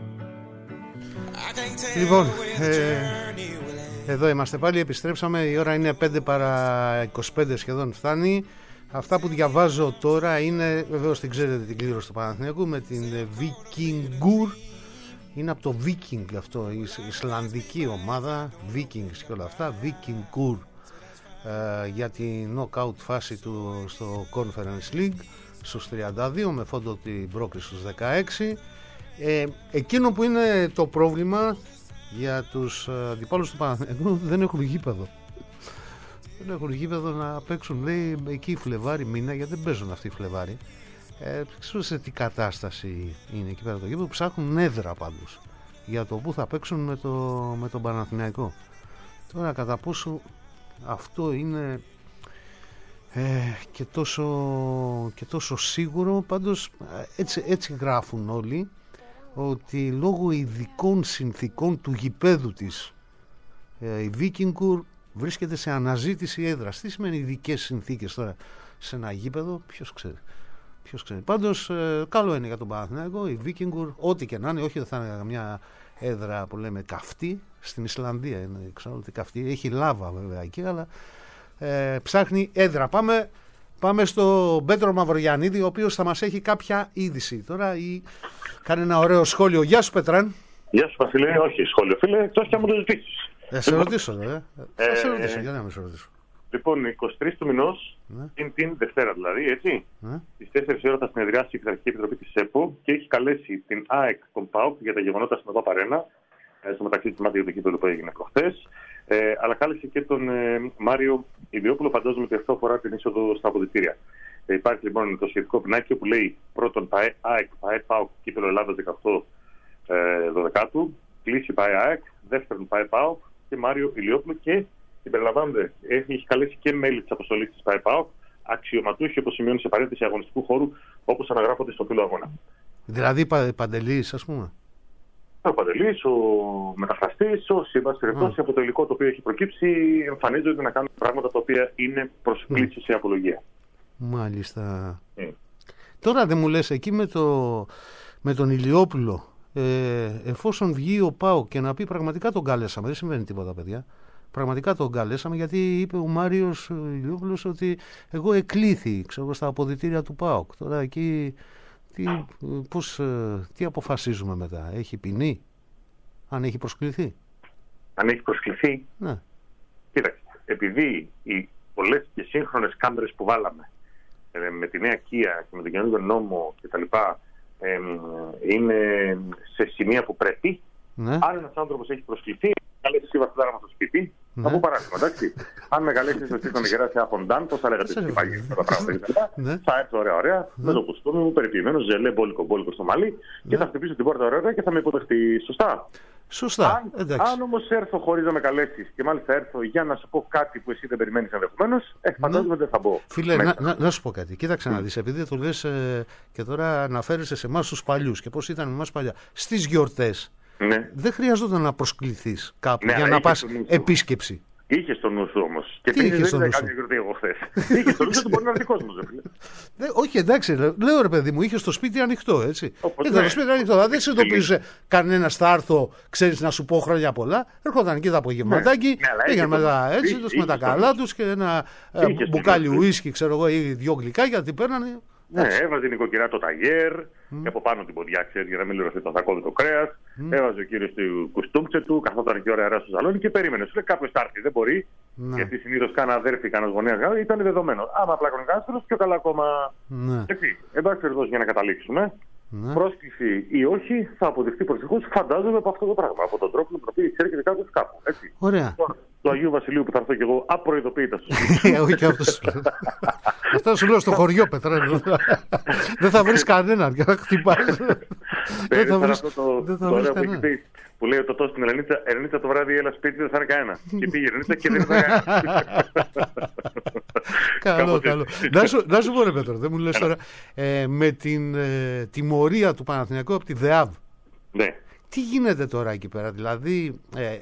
Λοιπόν, εδώ είμαστε πάλι, επιστρέψαμε, η ώρα είναι 5 παρά 25 σχεδόν φτάνει. Αυτά που διαβάζω τώρα είναι, βεβαίως την ξέρετε την κλήρωση του Παναθηναϊκού με την Vikingur. Είναι από το Viking αυτό, η Ισλανδική ομάδα, Vikings και όλα αυτά, Vikingur, για την knockout φάση του στο Conference League στους 32 με φόντο την πρόκριση στους 16. Εκείνο που είναι το πρόβλημα για τους αντιπάλους του Παναθηναϊκού, δεν έχουν γήπεδο. Δεν έχουν γήπεδο να παίξουν, λέει, εκεί Φλεβάρι μήνα, γιατί δεν παίζουν αυτοί οι Φλεβάρι. Δεν ξέρω σε τι κατάσταση είναι εκεί πέρα το γήπεδο. Ψάχνουν έδρα πάντως για το που θα παίξουν με τον Παναθηναϊκό. Τώρα κατά πόσο αυτό είναι και τόσο σίγουρο, πάντως έτσι γράφουν όλοι, ότι λόγω ειδικών συνθήκων του γηπέδου της η Vikingur βρίσκεται σε αναζήτηση έδρας. Τι σημαίνει ειδικές συνθήκες τώρα σε ένα γήπεδο, ποιος ξέρει. Πάντως καλό είναι για τον Παναθηναϊκό η Vikingur, ό,τι και να είναι. Όχι, δεν θα είναι μια έδρα που λέμε καυτή, στην Ισλανδία είναι, ξέρω ότι καυτή, έχει λάβα βέβαια εκεί, αλλά ψάχνει έδρα. Πάμε στο Πέτρο Μαυρογιαννίδη, ο οποίος θα μας έχει κάποια είδηση τώρα, κάνει ένα ωραίο σχόλιο. Γεια σου Πετράν. Γεια σου Βασίλη, όχι σχόλιο φίλε, εκτός και αν μου το ζητήσεις. Θα σε ρωτήσω, θα σε ρωτήσω, για να με σε ρωτήσω. Λοιπόν, 23 του μηνός, την Δευτέρα δηλαδή, έτσι, στις 4 ώρα θα συνεδριάσει η Εξαρχική Επιτροπή της ΕΠΟ και έχει καλέσει την ΑΕΚ, τον ΠΑΟΚ για τα γεγονότα στην ΟΠΑ Αρένα, στο μεταξύ της μάτια του κύπελλου που έγινε προχθές, αλλά κάλεσε και τον Μάριο Ηλιόπουλο, φαντάζομαι ότι αυτό αφορά την είσοδο στα αποδυτήρια. Υπάρχει λοιπόν το σχετικό πινάκιο που λέει πρώτον ΑΕΚ, ΠΑΟΚ, κύπελλο Ελλάδας 18-12, κλείσει ΑΕΚ, δεύτερον ΠΑΟΚ και Μάριο Ηλιόπουλο, και συμπεριλαμβάνονται, έχει καλέσει και μέλη της αποστολής της ΠΑΟΚ, αξιωματούχοι, όπως σημειώνει σε παρένθεση, αγωνιστικού χώρου, όπως αναγράφονται στο φύλλο αγώνα. Δηλαδή Παντελής, ας πούμε. Ο Παντελής, ο μεταφραστής, ο Σύμπας, από το υλικό το οποίο έχει προκύψει, εμφανίζονται να κάνουν πράγματα τα οποία είναι προσκλήσεις σε απολογία. Μάλιστα. Τώρα δεν μου λες εκεί με τον Ηλιόπουλο, εφόσον βγει ο ΠΑΟΚ και να πει πραγματικά τον κάλεσαμε, δεν συμβαίνει τίποτα παιδιά, πραγματικά τον κάλεσαμε, γιατί είπε ο Μάριος Ηλιόπουλος ότι εγώ εκλήθη, ξέρω, στα αποδυτήρια του ΠΑΟΚ. Τώρα εκεί τι αποφασίζουμε μετά, έχει ποινή, αν έχει προσκληθεί? Αν έχει προσκληθεί, ναι. Κοίταξε, επειδή οι πολλές και σύγχρονες κάμερες που βάλαμε με τη νέα Kia και με τον καινούργιο νόμο κτλ. Είναι σε σημεία που πρέπει. Ναι. Αν ένας άνθρωπος έχει προσκληθεί, καλέσει εσύ βασιλάρα μας στο σπίτι, θα πω παράδειγμα, εντάξει. Αν με καλέσει στο σπίτι να με κεράσει αφοντάν, πώς θα λέγατε τι παγίδι αυτά τα πράγματα. Θα έρθω ωραία, με το κουστούμι μου, περιποιημένο, ζελέ, μπόλικο στο μαλλί, και θα χτυπήσω την πόρτα ωραία και θα με υποδεχτεί. Σωστά. Αν όμως έρθω χωρίς να με καλέσεις, και μάλιστα έρθω για να σου πω κάτι που εσύ δεν περιμένεις ενδεχομένως, φαντάζομαι δεν θα μπω. Φίλε, να σου πω κάτι. Κοίταξε να δεις, επειδή το λες και τώρα αναφέρεσαι σε εμάς τους παλιούς και πώς ήταν εμάς παλιά. Στις γιορτές δεν χρειαζόταν να προσκληθείς κάπου για να πας επίσκεψη. Είχε στο νου σου όμως. Και τι είχε στο νου σου? Εγώ χθες. Είχε στο νου σου ότι μπορεί να έρθει κόσμος. Όχι, εντάξει, λέω ρε παιδί μου, είχε στο σπίτι ανοιχτό, έτσι. Είχε το σπίτι ανοιχτό. Δεν συνειδητοποίησε κανένα θα έρθω, ξέρεις, να σου πω χρόνια πολλά. Έρχονταν εκεί το απογευματάκι, πήγαν μετά έτσι, με τα καλά τους και ένα μπουκάλι ουίσκι, ξέρω εγώ, ή 2 γλυκάκια, τι παίρνανε. Ναι, έβαζε η νοικοκυρά το ταγέρ και από πάνω την ποδιά, ξέρεις, για να μην λερωθεί το θακώδικο κρέας. Έβαζε ο κύριος του κουστούμψε του, καθόταν και ωραία στο σαλόνι και περίμενε. Σου λέει κάποιος θα έρθει, δεν μπορεί. Γιατί συνήθως κάνα αδέρφη, κάνα γονέα, ήταν δεδομένο. Άμα απλά κάνει κανένα, πιο καλά ακόμα. Έτσι, εν πάση περιπτώσει, για να καταλήξουμε, πρόσκληση ή όχι, θα αποδειχθεί προσεχώς, φαντάζομαι, από αυτό το πράγμα. Από τον τρόπο με τον οποίο εξέρχεται κάποιος κάπου. Έτσι. Ωραία. Του Αγίου Βασιλείου που θα έρθω κι εγώ απροειδοποίητα στο σπίτι. Όχι, αυτό σου λέω στο χωριό, Πετρά. Δεν θα βρεις κανέναν και θα χτυπάς. Πέρυσι αυτό το ωραίο που έχει πει, που λέει το τόσο στην Ελενίτσα το βράδυ έλα σπίτι δεν θα είναι κανένα. Και πήγε η Ελενίτσα και δεν ήταν κανένα. Καλό. Να σου πω ρε Πέτρο, δεν μου λες τώρα, με την τιμωρία του Παναθηναϊκού από τη ΔΕΑΒ. Ναι. Τι γίνεται τώρα εκεί πέρα, δηλαδή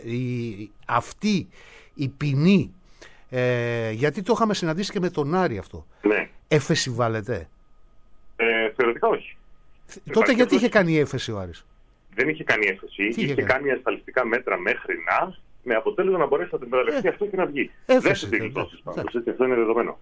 αυτή η ποινή, γιατί το είχαμε συναντήσει και με τον Άρη αυτό, Ναι. έφεση βάλετε? Θεωρητικά όχι. Τότε γιατί είχε κάνει έφεση ο Άρης? Δεν είχε κάνει έφεση. Είχε κάνει ασφαλιστικά μέτρα μέχρι να, με αποτέλεσμα να μπορέσει να την μεταλλευτεί αυτό και να βγει. Έφεση, δεν την γλιτώσει πάντως. Αυτό είναι δεδομένο.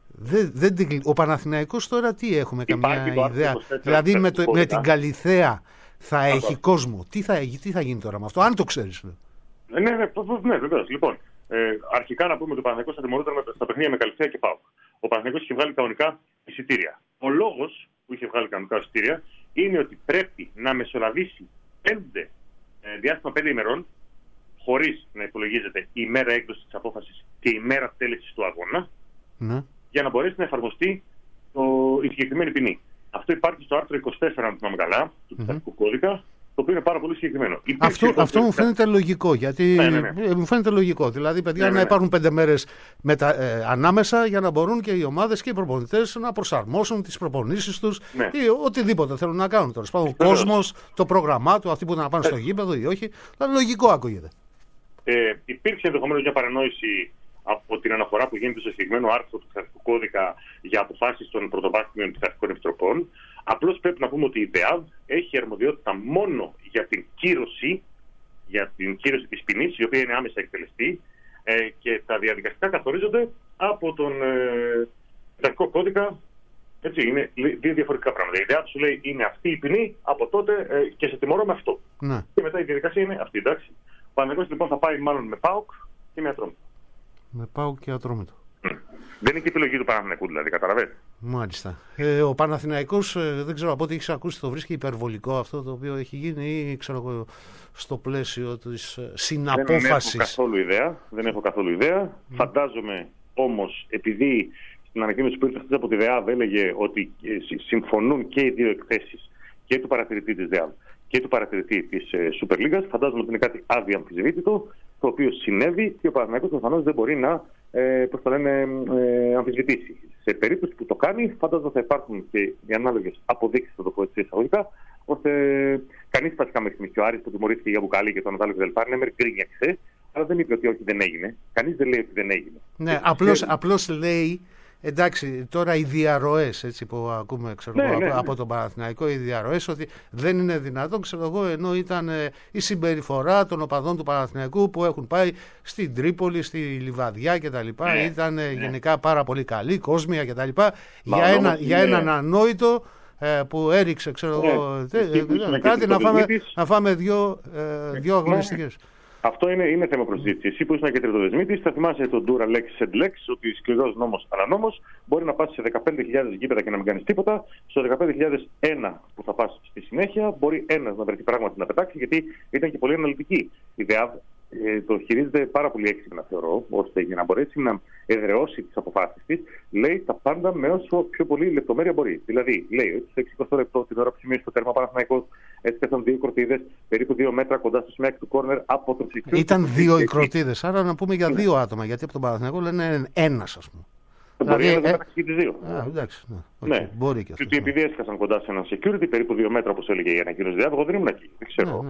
Ο Παναθηναϊκός τώρα τι έχουμε, Υπάρχει καμιά ιδέα? Δηλαδή με την Καλιθέα θα έχει κόσμο? Τι θα γίνει τώρα με αυτό, αν το ξέρεις? Ναι, βεβαίως. Λοιπόν, αρχικά να πούμε ότι ο Παναθηναϊκός θα τιμωρούνταν στα παιχνίδια με Καλιθέα και ΠΑΟΚ. Ο Παναθηναϊκός είχε βγάλει κανονικά εισιτήρια. Ο λόγος που είχε βγάλει κανονικά εισιτήρια είναι ότι πρέπει να μεσολαβήσει διάστημα 5 ημερών, χωρίς να υπολογίζεται η ημέρα έκδοσης της απόφασης και η ημέρα τέλεσης του αγώνα, ναι, για να μπορέσει να εφαρμοστεί η συγκεκριμένη ποινή. Αυτό υπάρχει στο άρθρο 24, αν θυμάμαι καλά, του Πειθαρχικού Κώδικα, το οποίο είναι πάρα πολύ συγκεκριμένο. Αυτό μου φαίνεται λογικό, γιατί μου φαίνεται λογικό. Δηλαδή, παιδιά, να υπάρχουν 5 μέρες ανάμεσα για να μπορούν και οι ομάδες και οι προπονητές να προσαρμόσουν τις προπονήσεις τους ή οτιδήποτε θέλουν να κάνουν. Τώρα, ο κόσμος, το πρόγραμμά του, αυτοί που να πάνε στο γήπεδο ή όχι. Δηλαδή, λογικό ακούγεται. Υπήρξε ενδεχομένως μια παρανόηση από την αναφορά που γίνεται στο συγκεκριμένο άρθρο του Πειθαρχικού Κώδικα για αποφάσεις των πρωτοβάθμιων πειθαρχικών επιτροπών. Απλώς πρέπει να πούμε ότι η ΔΕΑΒ έχει αρμοδιότητα μόνο για την κύρωση της ποινής, η οποία είναι άμεσα εκτελεστή, και τα διαδικαστικά καθορίζονται από τον Πειθαρχικό Κώδικα. Έτσι, είναι δύο διαφορετικά πράγματα. Η ΔΕΑΒ σου λέει είναι αυτή η ποινή από τότε και σε τιμωρώ με αυτό. Ναι. Και μετά η διαδικασία είναι αυτή, εντάξει. Ο Παναθηναϊκός λοιπόν θα πάει μάλλον με ΠΑΟΚ και με Ατρόμητο. Με ΠΑΟΚ και Ατρόμητο. Δεν είναι και επιλογή του Παναθηναϊκού, δηλαδή, καταλαβαίνετε. Μάλιστα. Ο Παναθηναϊκός, δεν ξέρω από ό,τι έχεις ακούσει, το βρίσκει υπερβολικό αυτό το οποίο έχει γίνει, ή ξέρω εγώ, στο πλαίσιο της συναπόφασης? Δεν έχω καθόλου ιδέα. Φαντάζομαι όμως, επειδή στην ανακοίνωση που ήρθε από τη ΔΕΑΒ έλεγε ότι συμφωνούν και οι δύο εκθέσεις, και του παρατηρητή της ΔΕΑΒ και του παρατηρητή της Super League, φαντάζομαι ότι είναι κάτι αδιαμφισβήτητο, το οποίο συνέβη και ο Παναθηναϊκός προφανώς δεν μπορεί να αμφισβητήσει. Σε περίπτωση που το κάνει, φαντάζομαι θα υπάρχουν και οι ανάλογες αποδείξεις, θα το πω έτσι εισαγωγικά, ώστε κανείς βασικά μέχρι στιγμής, και ο Άρης που τιμωρήθηκε για Μπουκάλη και τον Αντάλλο κτλ. Είναι μερικοί γκρίνιαξε, αλλά δεν είπε ότι όχι, δεν έγινε. Κανείς δεν λέει ότι δεν έγινε. Ναι, απλώς λέει. Εντάξει, τώρα οι διαρροές, έτσι που ακούμε από τον Παναθηναϊκό, οι διαρροές ότι δεν είναι δυνατόν, ξέρω εγώ, ενώ ήταν η συμπεριφορά των οπαδών του Παναθηναϊκού που έχουν πάει στην Τρίπολη, στη Λιβαδιά κτλ. Ήταν γενικά πάρα πολύ καλή, κόσμια κτλ. Για έναν ανόητο που έριξε, ξέρω εγώ, κάτι να φάμε δύο αγωνιστικές. Αυτό είναι θέμα προσζήτηση. Εσύ που ήσουν και τριτοδεσμήτης, θα θυμάσαι τον Dura Lex Sed Lex, ότι σκληρός νόμος αλλά νόμος, μπορεί να πας σε 15.000 γήπεδα και να μην κάνεις τίποτα. Στο 15.001 που θα πας στη συνέχεια, μπορεί ένας να βρεθεί πράγματι να πετάξει, γιατί ήταν και πολύ αναλυτική. Η ΔΕΑΒ το χειρίζεται πάρα πολύ έξυπνα, θεωρώ, ώστε για να μπορέσει να εδραιώσει τις αποφάσεις της, λέει τα πάντα με όσο πιο πολύ λεπτομέρεια μπορεί. Δηλαδή, λέει ότι στο 60 λεπτό, την ώρα που σημείωσε το τέρμα Παναθηναϊκός, έσκασαν 2 κροτίδες, περίπου 2 μέτρα κοντά στο σημείο του κόρνερ από τον ψυχή. Ήταν 2 οι κροτίδες, άρα να πούμε για 2 άτομα, γιατί από τον Παναθηναϊκό λένε ένας, ας πούμε. Μπορεί να μεταξύ τις 2. Εντάξει, ναι. Μπορεί και αυτό. Και επειδή έσκασαν κοντά σε ένα security, περίπου 2 μέτρα, όπως έλεγε η ανακοίνωση ΔΕΑΒ, εγώ δεν ήμουν εκεί. Δεν ξέρω.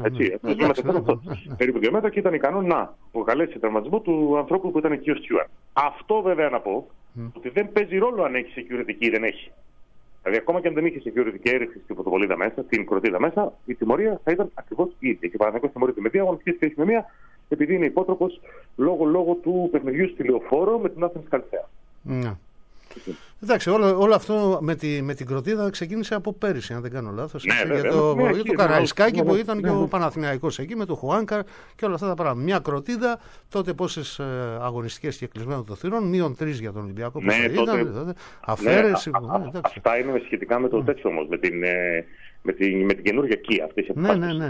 Περίπου 2 μέτρα και ήταν ικανό να προκαλέσει τραυματισμό του ανθρώπου που ήταν εκεί ο Στιούαρτ. Αυτό βέβαια να πω ότι δεν παίζει ρόλο αν έχει security ή δεν έχει. Δηλαδή, ακόμα και αν δεν είχε security και έριξε την φωτοβολίδα μέσα, την κροτίδα μέσα, η τιμωρία θα ήταν ακριβώς η ίδια. Και ο Παναθηναϊκός τιμωρείται με 2 αγωνιστικές και όχι με 1, επειδή είναι υπότροπος λόγω του παιχνιδιού στη Λεωφόρο με την Άθενας Καλιθέα. Ναι. Εντάξει, όλο αυτό με την κροτίδα ξεκίνησε από πέρυσι, αν δεν κάνω λάθος. Για το Καραϊσκάκι που ήταν και ο Παναθηναϊκός εκεί με το Χουάνκαρ και όλα αυτά τα πράγματα. Μια κροτίδα, τότε πόσες αγωνιστικές και κλεισμένο των θυρών, -3 για τον Ολυμπιακό που ήταν. Αφαίρεση. Αυτά είναι σχετικά με το τέτοιο όμως, με την καινούργια Kia. Αυτές οι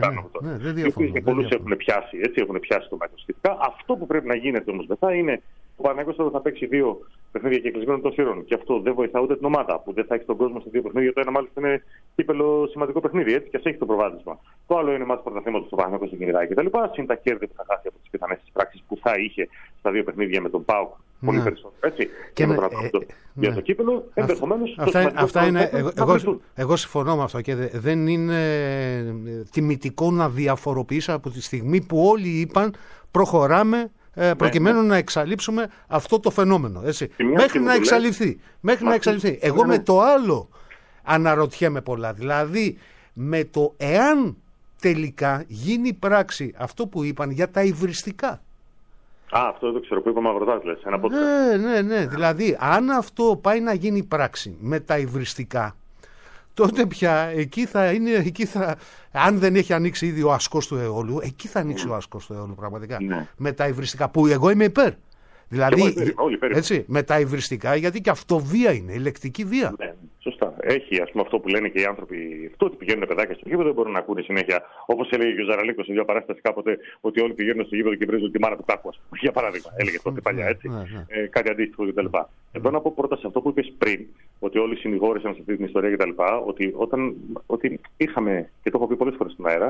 αποφάσεις που πολλούς έχουν πιάσει το μέτρο σχετικά. Αυτό που πρέπει να γίνεται όμως μετά είναι Ο Παναθηναϊκός τώρα θα παίξει 2 παιχνίδια και κλεισμένων των θυρών. Και αυτό δεν βοηθά ούτε την ομάδα που δεν θα έχει τον κόσμο σε 2 παιχνίδια. Το ένα μάλιστα είναι κύπελο σημαντικό παιχνίδι, έτσι, και α έχει το προβάδισμα. Το άλλο είναι μάτς πρωταθλήματος στο Παναθηναϊκό στην Κινηράκη κτλ. Συν τα κέρδη που θα χάσει από τις πιθανές πράξεις που θα είχε στα 2 παιχνίδια με τον ΠΑΟΚ. Πολύ περισσότερο. Έτσι. Και με για το κύπελο, ενδεχομένως. Αυτά είναι. Εγώ συμφωνώ με αυτό και δεν είναι τιμητικό να διαφοροποιήσει από τη στιγμή που όλοι είπαν προχωράμε προκειμένου να εξαλείψουμε αυτό το φαινόμενο. Έτσι. Μέχρι να εξαλειφθεί. Εγώ με το άλλο αναρωτιέμαι πολλά. Δηλαδή με το εάν τελικά γίνει πράξη αυτό που είπαν για τα υβριστικά. Αυτό δεν το ξέρω, που είπαμε Μαυροδάς, λες. Ναι. Δηλαδή, αν αυτό πάει να γίνει πράξη με τα υβριστικά, τότε πια εκεί θα, αν δεν έχει ανοίξει ήδη ο ασκός του αιώλου, εκεί θα ανοίξει ο ασκός του αιώλου πραγματικά. Ναι. Με τα υβριστικά, που εγώ είμαι υπέρ. Δηλαδή, έτσι, με τα υβριστικά, γιατί και αυτό βία είναι, ηλεκτρική βία. Ναι, σωστά. Έχει, ας πούμε, αυτό που λένε και οι άνθρωποι, αυτό ότι πηγαίνουν παιδάκια στο γήπεδο, δεν μπορούν να ακούνε συνέχεια. Όπως έλεγε ο Ζαραλίκος σε μια παράσταση κάποτε, ότι όλοι πηγαίνουν στο γήπεδο και βρίζουν τη μάνα του κάκου, για παράδειγμα. Έλεγε τότε παλιά, έτσι. Κάτι αντίστοιχο κτλ. Εδώ να πω πρώτα σε αυτό που είπες πριν, ότι όλοι συνηγόρησαν σε αυτή την ιστορία κτλ. Ότι είχαμε, και το έχω πει πολλές φορές στον αέρα,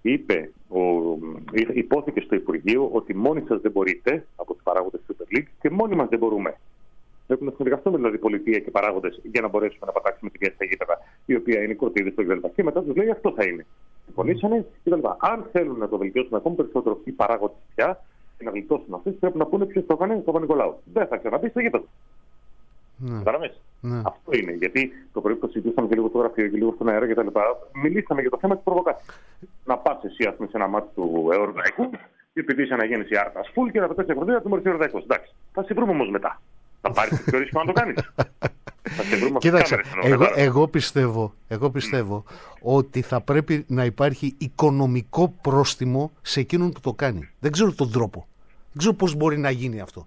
υπόθηκε στο Υπουργείο ότι μόνοι σας δεν μπορείτε από τους παράγοντες του Super League και μόνοι μας δεν μπορούμε. Πρέπει να συνεργαστούμε δηλαδή πολιτεία και παράγοντες για να μπορέσουμε να πατάξουμε τη βία στα γήπεδα, η οποία είναι η κορτίδη στο κτλ. Και μετά τους λέει αυτό θα είναι. Συμφωνήσανε κτλ. Αν θέλουν να το βελτιώσουν ακόμη περισσότερο οι παράγοντες πια και να γλιτώσουν αυτές, πρέπει να πούνε ποιος το έκανε, το Παπα-Νικολάου. Δεν θα ξαναμπεί στο γήπεδο. Ναι. Αυτό είναι. Γιατί το πρωί που το συζητήσαμε και λίγο στο γραφείο και λίγο στον αέρα κτλ. Μιλήσαμε για το θέμα της προβοκάτσης. Να πας εσύ, ας πούμε, σε ένα μάτι του Εορδαϊκού, και επειδή είσαι αναγέννηση άρτα φουλ και να πετάξει ακροδία του μορφή Εορδαϊκός. Εντάξει. Θα σε βρούμε όμως μετά. Θα πάρεις τη θεωρήση να το κάνεις. Θα σε βρούμε. Κοίταξε, εγώ πιστεύω ότι θα πρέπει να υπάρχει οικονομικό πρόστιμο σε εκείνον που το κάνει. Δεν ξέρω τον τρόπο. Δεν ξέρω πώς μπορεί να γίνει αυτό.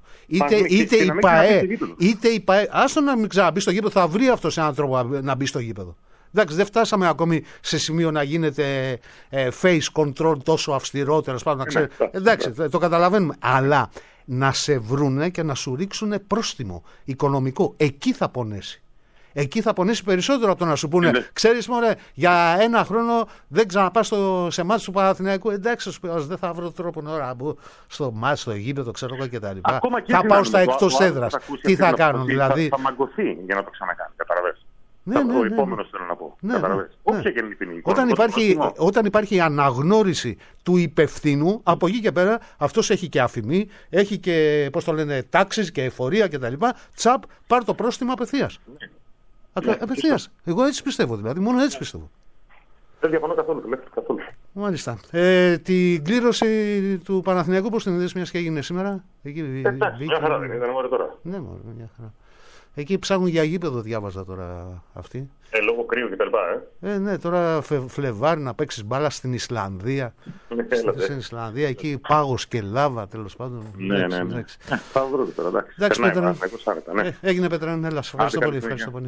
Είτε η ΠΑΕ. Άστο να μην ξαναμπεί στο γήπεδο, θα βρει αυτό έναν τρόπο να μπει στο γήπεδο. Εντάξει, δεν φτάσαμε ακόμη σε σημείο να γίνεται face control τόσο αυστηρό, τέλος πάντων. Εντάξει, το καταλαβαίνουμε. Αλλά να σε βρούνε και να σου ρίξουν πρόστιμο οικονομικό. Εκεί θα πονέσει. Εκεί θα πονέσει περισσότερο από το να σου πούνε, ξέρεις μωρέ, για ένα χρόνο δεν ξαναπάς σε μάτς του Παναθηναϊκού. Εντάξει, δεν θα βρω τρόπο να μπω στο μάτς, στο γήπεδο, ξέρω εγώ κτλ. Θα πάω στα εκτός έδρας. Τι θα κάνω, δηλαδή. Θα μαγκωθεί για να το ξανακάνει, καταλαβαίνεις. Ο επόμενος θέλω να πω. Όποια και είναι η ποινή. Όταν υπάρχει αναγνώριση του υπευθύνου, από εκεί και πέρα αυτός έχει και αφημί, έχει και, πώς το λένε, τάξεις και εφορία κτλ. Τσαπ, πάρ' το πρόστιμο απευθείας. Απευθείας. Εγώ έτσι πιστεύω, δηλαδή. Μόνο έτσι πιστεύω. Δεν διαφωνώ καθόλου. Μάλιστα. Την κλήρωση του Παναθηναϊκού πώς την είδες, μιας και έγινε σήμερα? Μια χαρά δεν ήταν μόνο τώρα. Ναι, μια χαρά. Εκεί ψάχνουν για γήπεδο, διάβαζα τώρα αυτοί. Λόγω κρύου και τα λοιπά, Ναι, τώρα Φλεβάρι να παίξεις μπάλα στην Ισλανδία. Στην Ισλανδία, εκεί πάγος και λάβα, τέλος πάντων. Ναι. Θα βρω τώρα, εντάξει. Έγινε Πέτρα, έλα, ευχαριστώ πολύ.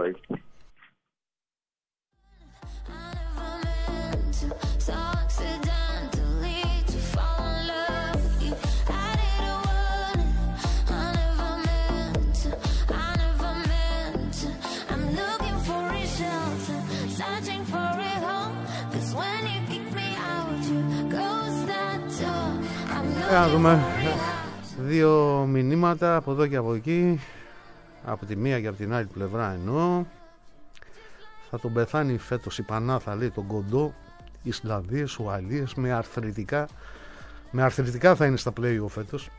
Να δούμε 2 μηνύματα από εδώ και από εκεί, από τη μία και από την άλλη πλευρά εννοώ. Θα τον πεθάνει φέτος η Πανάθα, λέει, τον κοντό. Ισλανδίες, Ουαλίες με αρθρητικά. Με αρθρητικά θα είναι στα play-off φέτος.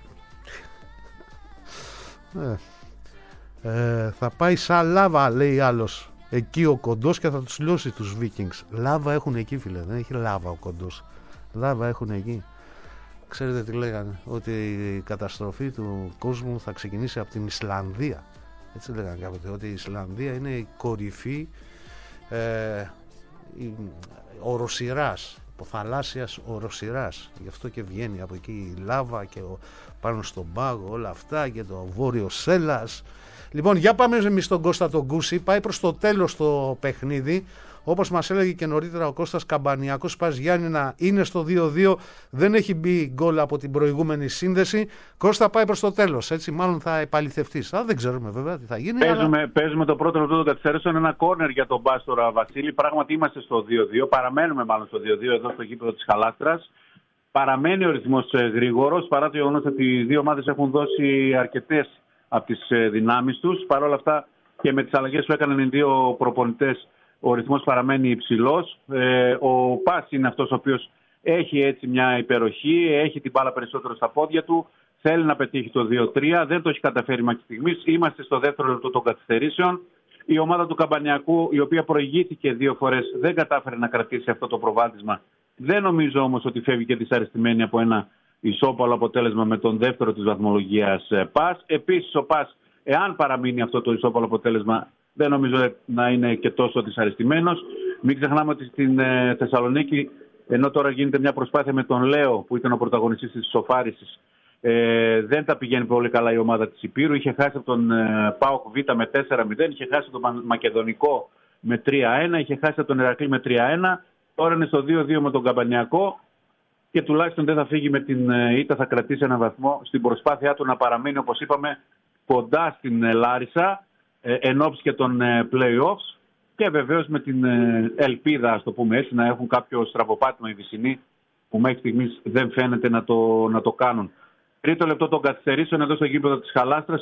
Θα πάει σαν λάβα, λέει άλλος, εκεί ο κοντός και θα τους λιώσει τους Vikings. Λάβα έχουν εκεί, φίλε, δεν έχει λάβα ο κοντός. Λάβα έχουν εκεί. Ξέρετε τι λέγανε? Ότι η καταστροφή του κόσμου θα ξεκινήσει από την Ισλανδία. Έτσι λέγανε κάποτε, ότι η Ισλανδία είναι η κορυφή οροσειράς, υποθαλάσσιας οροσειράς. Γι' αυτό και βγαίνει από εκεί η λάβα και πάνω στον πάγο όλα αυτά και το βόρειο Σέλλας. Λοιπόν, για πάμε εμείς στον Κώστα τον Κούση. Πάει προς το τέλος το παιχνίδι. όπως μας έλεγε και νωρίτερα ο Κώστας, Καμπανιακός Πας Γιάννενα είναι στο 2-2, δεν έχει μπει γκολ από την προηγούμενη σύνδεση. Κώστα, πάει προς το τέλος, έτσι, μάλλον θα επαληθευτείς. Δεν ξέρουμε βέβαια τι θα γίνει. Παίζουμε το πρώτο λεπτό των καθυστερήσεων, ένα κόρνερ για τον Μπάστορα Βασίλη. Πράγματι είμαστε στο 2-2, παραμένουμε μάλλον στο 2-2 εδώ στο γήπεδο της Χαλάστρας. Παραμένει ο ρυθμός γρήγορος, παρά το γεγονός ότι οι δύο ομάδες έχουν δώσει αρκετές από τις δυνάμεις τους. Παρ' όλα αυτά και με τις αλλαγές που έκαναν οι δύο προπονητές, ο ρυθμός παραμένει υψηλός. Ο Πας είναι αυτός ο οποίος έχει έτσι μια υπεροχή, έχει την μπάλα περισσότερο στα πόδια του, θέλει να πετύχει το 2-3, δεν το έχει καταφέρει μέχρι στιγμής. Είμαστε στο δεύτερο λεπτό των καθυστερήσεων. Η ομάδα του Καμπανιακού, η οποία προηγήθηκε 2 φορές, δεν κατάφερε να κρατήσει αυτό το προβάδισμα. Δεν νομίζω όμως ότι φεύγει και δυσαρεστημένη από ένα ισόπαλο αποτέλεσμα με τον δεύτερο της βαθμολογίας Πας. Επίσης ο Πας, εάν παραμείνει αυτό το ισόπαλο αποτέλεσμα, δεν νομίζω να είναι και τόσο δυσαρεστημένος. Μην ξεχνάμε ότι στην Θεσσαλονίκη, ενώ τώρα γίνεται μια προσπάθεια με τον Λέο, που ήταν ο πρωταγωνιστής της ισοφάρισης, δεν τα πηγαίνει πολύ καλά η ομάδα της Ηπείρου. Είχε χάσει από τον ΠΑΟΚ Β με 4-0, είχε χάσει από τον Μακεδονικό με 3-1, είχε χάσει από τον Ηρακλή με 3-1. Τώρα είναι στο 2-2 με τον Καμπανιακό και τουλάχιστον δεν θα φύγει με την ήττα, θα κρατήσει ένα βαθμό στην προσπάθειά του να παραμείνει, όπως είπαμε, κοντά στην Λάρισα εν ώψη και των play-offs και βεβαίως με την ελπίδα, ας το πούμε έτσι, να έχουν κάποιο στραβοπάτημα οι Βυσσινοί που μέχρι στιγμής δεν φαίνεται να το κάνουν. Τρίτο λεπτό των καθυστερήσεων εδώ στο γήπεδο της Χαλάστρας.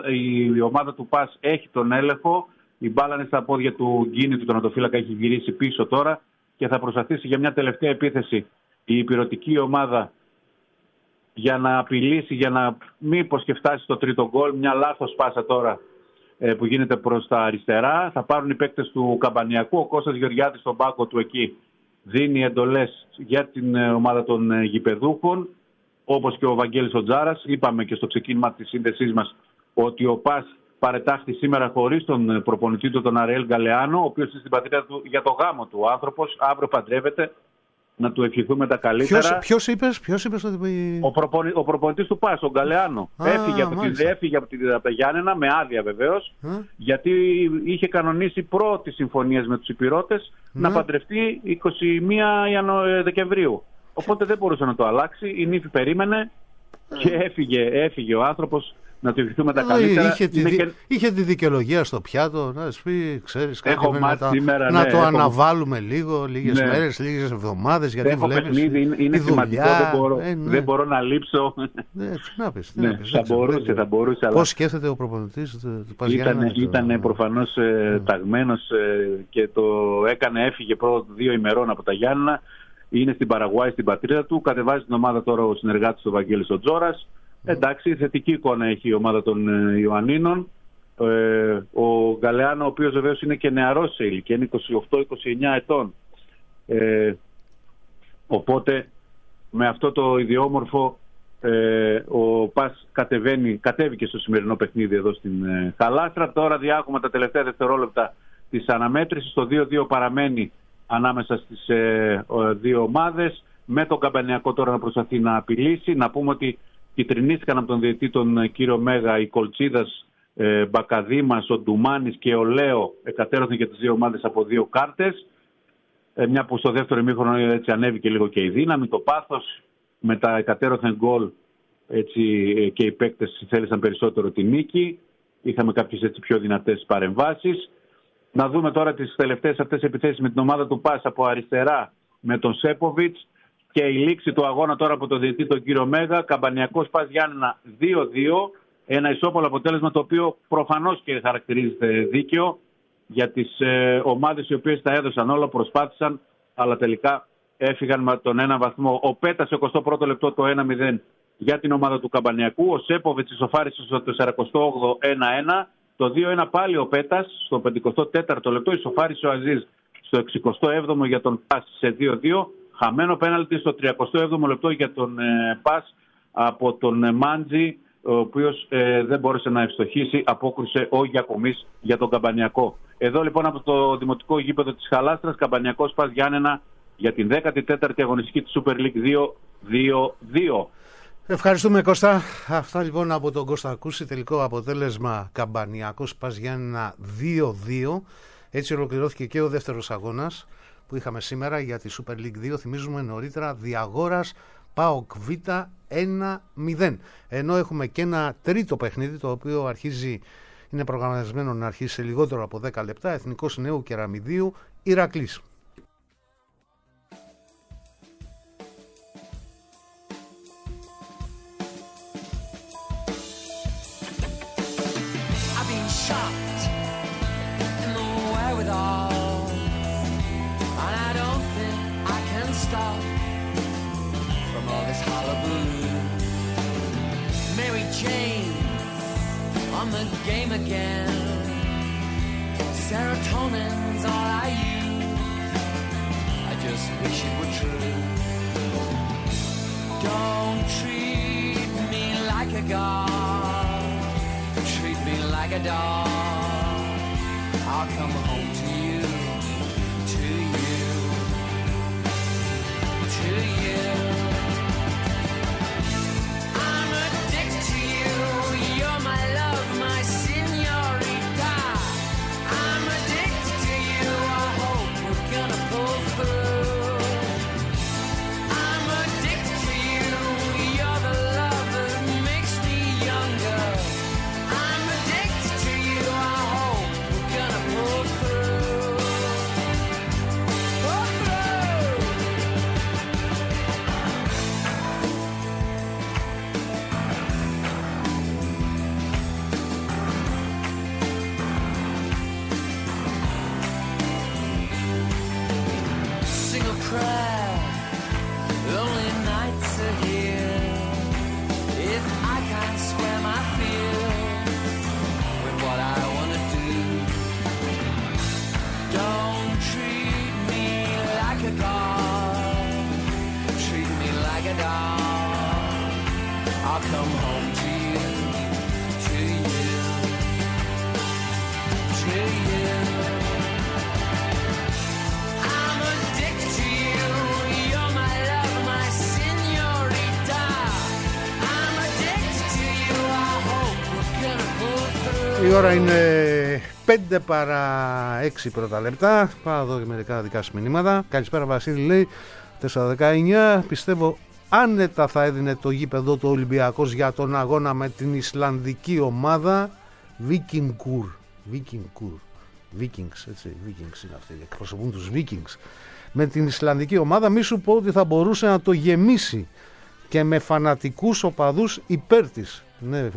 Η ομάδα του Πας έχει τον έλεγχο. Η μπάλα είναι στα πόδια του Γκίνη, του τερματοφύλακα, έχει γυρίσει πίσω τώρα και θα προσπαθήσει για μια τελευταία επίθεση η ηπειρωτική ομάδα για να απειλήσει, για να μήπως και φτάσει στο τρίτο γκολ. Μια λάθος πάσα τώρα που γίνεται προς τα αριστερά. Θα πάρουν οι παίκτες του Καμπανιακού. Ο Κώστας Γεωργιάδης στον πάγκο του εκεί δίνει εντολές για την ομάδα των γηπεδούχων, όπως και ο Βαγγέλης ο Τζάρας. Είπαμε και στο ξεκίνημα της σύνδεσής μας ότι ο Πας παρετάχθη σήμερα χωρίς τον προπονητή του, τον Αρέλ Γκαλεάνο, ο οποίος είναι στην πατρίδα του για το γάμο του. Ο άνθρωπος αύριο παντρεύεται. Να του ευχηθούμε τα καλύτερα. Ποιος είπες ότι... Ο προπονητής του Πας, ο Γκαλεάνο. Έφυγε από τα Γιάννενα, με άδεια βεβαίως, γιατί είχε κανονίσει πρώτη συμφωνίες με τους Ηπειρώτες να παντρευτεί 21 Δεκεμβρίου. Οπότε δεν μπορούσε να το αλλάξει. Η νύφη περίμενε και έφυγε ο άνθρωπος. Να του ευχηθούμε τα καλύτερα. Είχε τη δικαιολογία στο πιάτο, να σου πει, ξέρεις, σήμερα, να το αναβάλουμε λίγες μέρες, λίγες εβδομάδες, γιατί βλέπεις είναι σημαντικό, δεν μπορώ να λείψω. Θα μπορούσε. Πώς σκέφτεται ο προπονητής του Πας Γιάννενα? Ήταν προφανώς ταγμένος και το έκανε, έφυγε πρώτα 2 ημερών από τα Γιάννενα. Είναι στην Παραγουάη, στην πατρίδα του. Κατεβάζει την ομάδα τώρα ο συνεργάτης του Βαγγέλης ο Τζόρας. Εντάξει, θετική εικόνα έχει η ομάδα των Ιωαννίνων. Ο Γκαλεάνο, ο οποίος βεβαίως είναι και νεαρός σε ηλικία, είναι 28-29 ετών. Οπότε με αυτό το ιδιόμορφο ο Πας κατέβηκε στο σημερινό παιχνίδι εδώ στην Χαλάστρα. Τώρα διάγουμε τα τελευταία δευτερόλεπτα της αναμέτρησης. Το 2-2 παραμένει ανάμεσα στις δύο ομάδες. Με τον Καμπανιακό τώρα να προσπαθεί να απειλήσει. Να πούμε ότι κιτρινίστηκαν από τον διαιτητή τον κύριο Μέγα οι Κολτσίδας, Μπακαδήμας, ο Ντουμάνης και ο Λέο εκατέρωθαν και τις δύο ομάδες από 2 κάρτες. Μια που στο δεύτερο ημίχρονο έτσι ανέβηκε λίγο και η δύναμη, το πάθος, με τα εκατέρωθεν γκολ έτσι, και οι παίκτες θέλησαν περισσότερο τη νίκη. Είχαμε κάποιες έτσι πιο δυνατές παρεμβάσεις. Να δούμε τώρα τις τελευταίες αυτές επιθέσεις με την ομάδα του Πας από αριστερά με τον Σέποβιτς. Και η λήξη του αγώνα τώρα από τον διαιτητή τον κύριο Μέγα. Καμπανιακός Πας Γιάννενα 2-2. Ένα ισόπαλο αποτέλεσμα το οποίο προφανώς και χαρακτηρίζεται δίκαιο για τις ομάδες οι οποίες τα έδωσαν όλα, προσπάθησαν, αλλά τελικά έφυγαν με τον ένα βαθμό. Ο Πέτας στο 21ο λεπτό το 1-0 για την ομάδα του Καμπανιακού. Ο Σέποβιτς ισοφάρισε στο 48ο 1-1. Το 2-1 πάλι ο Πέτας στο 54ο λεπτό. Ισοφάρισε ο Αζίζ στο 67ο για τον Πας σε 2-2. Χαμένο πέναλτι στο 37ο λεπτό για τον Πας από τον Μάντζη, ο οποίος δεν μπόρεσε να ευστοχίσει, απόκρουσε ο Γιακομής για τον Καμπανιακό. Εδώ λοιπόν από το Δημοτικό Γήπεδο της Χαλάστρας, Καμπανιακός Πας Γιάννενα για την 14η αγωνιστική της Super League 2-2-2. Ευχαριστούμε Κώστα. Αυτά λοιπόν από τον Κώστα Ακούση. Τελικό αποτέλεσμα Καμπανιακός Πας Γιάννενα 2-2. Έτσι ολοκληρώθηκε και ο δεύτερος αγώνας που είχαμε σήμερα για τη Super League 2. Θυμίζουμε νωρίτερα Διαγόρας ΠΑΟΚ Β 1-0. Ενώ έχουμε και ένα τρίτο παιχνίδι το οποίο είναι προγραμματισμένο να αρχίσει σε λιγότερο από 10 λεπτά. Εθνικός Νέου Κεραμιδίου Ηρακλής. On the game again, serotonin's all I use. I just wish it were true. Don't treat me like a god, treat me like a dog. I'll come home to you, to you, to you. I'm addicted to you, you're my love, my señorita. I'm addicted to you, I hope we're gonna pull through. I'm addicted to you, you're the love that makes me younger. I'm addicted to you, I hope we're gonna pull through. Pull through. Sing a prayer, lonely nights are here. If I can't square my fears with what I want to do, don't treat me like a god, treat me like a dog. I'll come home to you, to you, to you. I'm addicted to you, you're my love, my señorita. I'm addicted to you, I hope we're gonna pull through. Η ώρα είναι 5 παρά 6 πρώτα λεπτά. Πάω εδώ και μερικά δικά σου μηνύματα. Καλησπέρα Βασίλη, λέει 4-19. Πιστεύω άνετα θα έδινε το γήπεδο του Ολυμπιακός για τον αγώνα με την Ισλανδική ομάδα Vikingur. Vikings, έτσι, Vikings είναι αυτοί, εκπροσωπούν τους Vikings. Με την Ισλανδική ομάδα μη σου πω ότι θα μπορούσε να το γεμίσει και με φανατικούς οπαδούς υπέρ της. Ναι,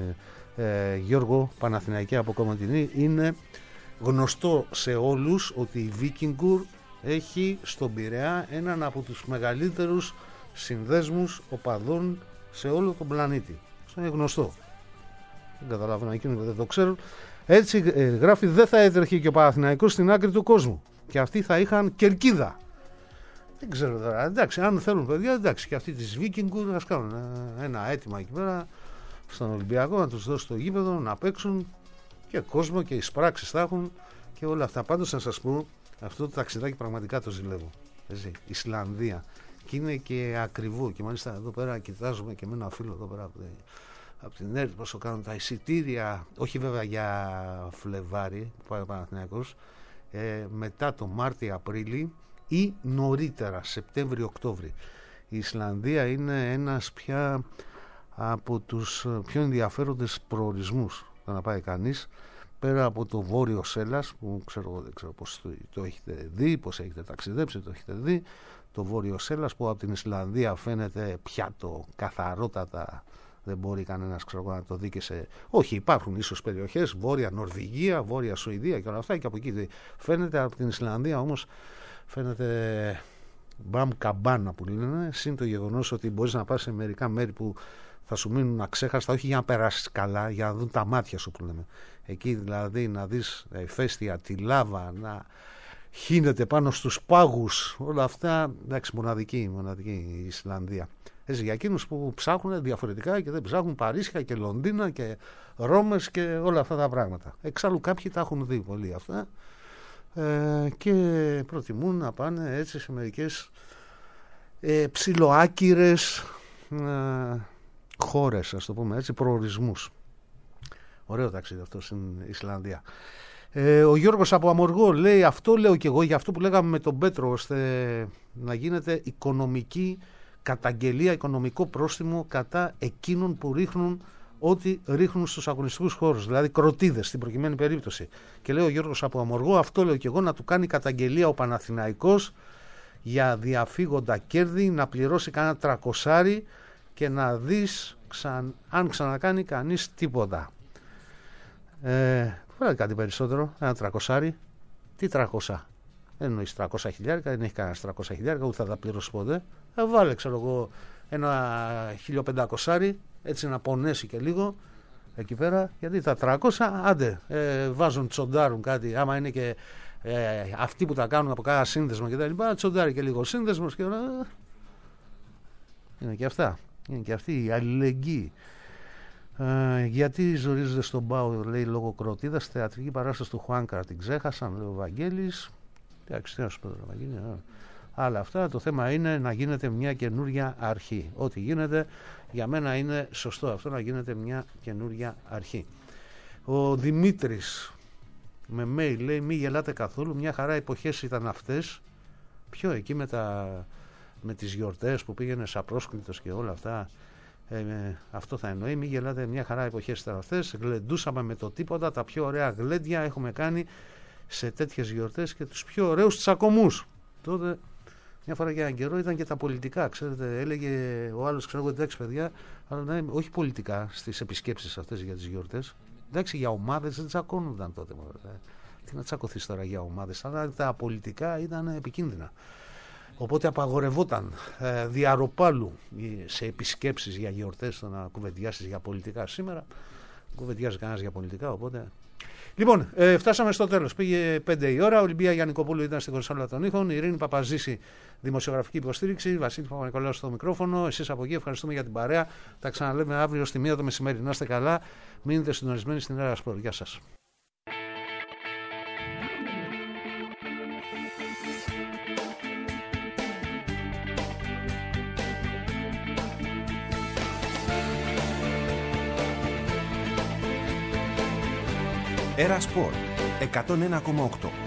Γιώργο, Παναθηναϊκή από Κομματινή, είναι γνωστό σε όλους ότι η Vikingur έχει στον Πειραιά έναν από τους μεγαλύτερους συνδέσμους οπαδών σε όλο τον πλανήτη. Αυτό είναι γνωστό. Δεν καταλαβαίνω εκείνο που δεν το ξέρω. Έτσι γράφει, δεν θα έτρεχε και ο Παναθηναϊκός στην άκρη του κόσμου. Και αυτοί θα είχαν κερκίδα. Δεν ξέρω τώρα. Εντάξει, αν θέλουν παιδιά, εντάξει, και αυτοί της Vikingur ας κάνουν ένα αίτημα εκεί πέρα στον Ολυμπιακό, να τους δώσει το γήπεδο, να παίξουν και κόσμο και εισπράξεις θα έχουν και όλα αυτά. Πάντως να σας πω, αυτό το ταξιδάκι πραγματικά το ζηλεύω. Ισλανδία. Και είναι και ακριβό. Και μάλιστα εδώ πέρα κοιτάζουμε και με ένα φίλο εδώ πέρα από την ΕΡΤ πόσο κάνουν τα εισιτήρια, όχι βέβαια για Φλεβάρι που πάει ο Παναθηναϊκός, μετά το Μάρτιο-Απρίλη ή νωρίτερα, Σεπτέμβριο-Οκτώβρη. Η Ισλανδία είναι ένας πια από τους πιο ενδιαφέροντες προορισμούς να πάει κανείς, πέρα από το Βόρειο Σέλλας που δεν ξέρω πώς το έχετε δει, πώς έχετε ταξιδέψει, το έχετε δει, το Βόρειο Σέλλας που από την Ισλανδία φαίνεται πιάτο καθαρότατα. Δεν μπορεί κανένας να το δει και σε... Όχι, υπάρχουν ίσως περιοχές, Βόρεια Νορβηγία, Βόρεια Σουηδία και όλα αυτά και από εκεί φαίνεται. Από την Ισλανδία όμως φαίνεται μπαμ καμπάνα που λένε, συν το γεγονός ότι μπορείς να πας σε μερικά μέρη που θα σου μείνουν αξέχαστα, όχι για να περάσεις καλά, για να δουν τα μάτια σου που λέμε. Εκεί δηλαδή να δεις ηφαίστεια, τη λάβα, να χύνεται πάνω στους πάγους, όλα αυτά, εντάξει, μοναδική η Ισλανδία. Έτσι, για εκείνους που ψάχνουν διαφορετικά και δεν ψάχνουν Παρίσια και Λονδίνα και Ρώμες και όλα αυτά τα πράγματα. Εξάλλου κάποιοι τα έχουν δει πολύ αυτά και προτιμούν να πάνε έτσι σε μερικές ψιλοάκυρες χώρες, ας το πούμε έτσι, προορισμούς. Ωραίο ταξίδι αυτό στην Ισλανδία. Ο Γιώργος από Αμοργό λέει, αυτό λέω και εγώ, για αυτό που λέγαμε με τον Πέτρο, ώστε να γίνεται οικονομική καταγγελία, οικονομικό πρόστιμο κατά εκείνων που ρίχνουν ό,τι ρίχνουν στους αγωνιστικούς χώρους, δηλαδή κροτίδες στην προκειμένη περίπτωση. Και λέει ο Γιώργος από Αμοργό, αυτό λέω και εγώ, να του κάνει καταγγελία ο Παναθηναϊκός για διαφύγοντα κέρδη, να πληρώσει κανένα 300 και να δεις αν ξανακάνει κανείς τίποτα. Βάλε κάτι περισσότερο, ένα 300. Τι 300? Δεν εννοείς 300 χιλιάρικα, δεν έχει κανένας 300 χιλιάρικα, ούτε θα τα πληρώσει ποτέ. Βάλε, ξέρω εγώ, ένα 1500, έτσι να πονέσει και λίγο εκεί πέρα, γιατί τα 300, άντε, βάζουν, τσοντάρουν κάτι, άμα είναι και αυτοί που τα κάνουν από κάθε σύνδεσμο και τα λοιπά, τσοντάρει και λίγο σύνδεσμος και είναι και αυτά. Είναι και αυτή η αλληλεγγύη. Γιατί ζορίζονται στον ΠΑΟ, λέει, λόγω κροτίδας, θεατρική παράσταση του Χουάνκαρ την ξέχασαν, λέει ο Βαγγέλης. Εντάξει, τι να σου πω, Βαγγέλη, αλλά αυτά, το θέμα είναι να γίνεται μια καινούρια αρχή. Ό,τι γίνεται, για μένα είναι σωστό αυτό, να γίνεται μια καινούρια αρχή. Ο Δημήτρης με mail λέει, μη γελάτε καθόλου, μια χαρά εποχές ήταν αυτές. Ποιο, εκεί με τις γιορτές που πήγαινες απρόσκλητος και όλα αυτά. Αυτό θα εννοεί, μη γελάτε, μια χαρά εποχές ήταν αυτές. Γλεντούσαμε με το τίποτα, τα πιο ωραία γλέντια έχουμε κάνει σε τέτοιες γιορτές και τους πιο ωραίους τσακωμούς. Τότε μια φορά για έναν καιρό ήταν και τα πολιτικά, ξέρετε, έλεγε ο άλλος, ξέρω εγώ, εντάξει παιδιά, αλλά ναι, όχι πολιτικά στις επισκέψεις αυτές για τις γιορτές. Εντάξει, για ομάδες δεν τσακώνονταν τότε. Τι να τσακωθείς τώρα για ομάδες, αλλά τα πολιτικά ήταν επικίνδυνα. Οπότε απαγορευόταν διαρροπάλου σε επισκέψεις για γιορτές το να κουβεντιάσεις για πολιτικά. Σήμερα κουβεντιάζει κανένας για πολιτικά, οπότε... Λοιπόν, φτάσαμε στο τέλος. Πήγε 5 η ώρα. Ολυμπία Γιαννικοπούλου ήταν στην κονσόλα των ήχων. Η Ειρήνη Παπαζήση, δημοσιογραφική υποστήριξη. Βασίλη Παπα-Νικολάου στο μικρόφωνο. Εσείς από εκεί, ευχαριστούμε για την παρέα. Τα ξαναλέμε αύριο στη 1 το μεσημέρι. Να είστε καλά. Μείνετε συντονισμένοι στην Έρα Σπορ. Γεια σας. Έρα Σπορ 101,8.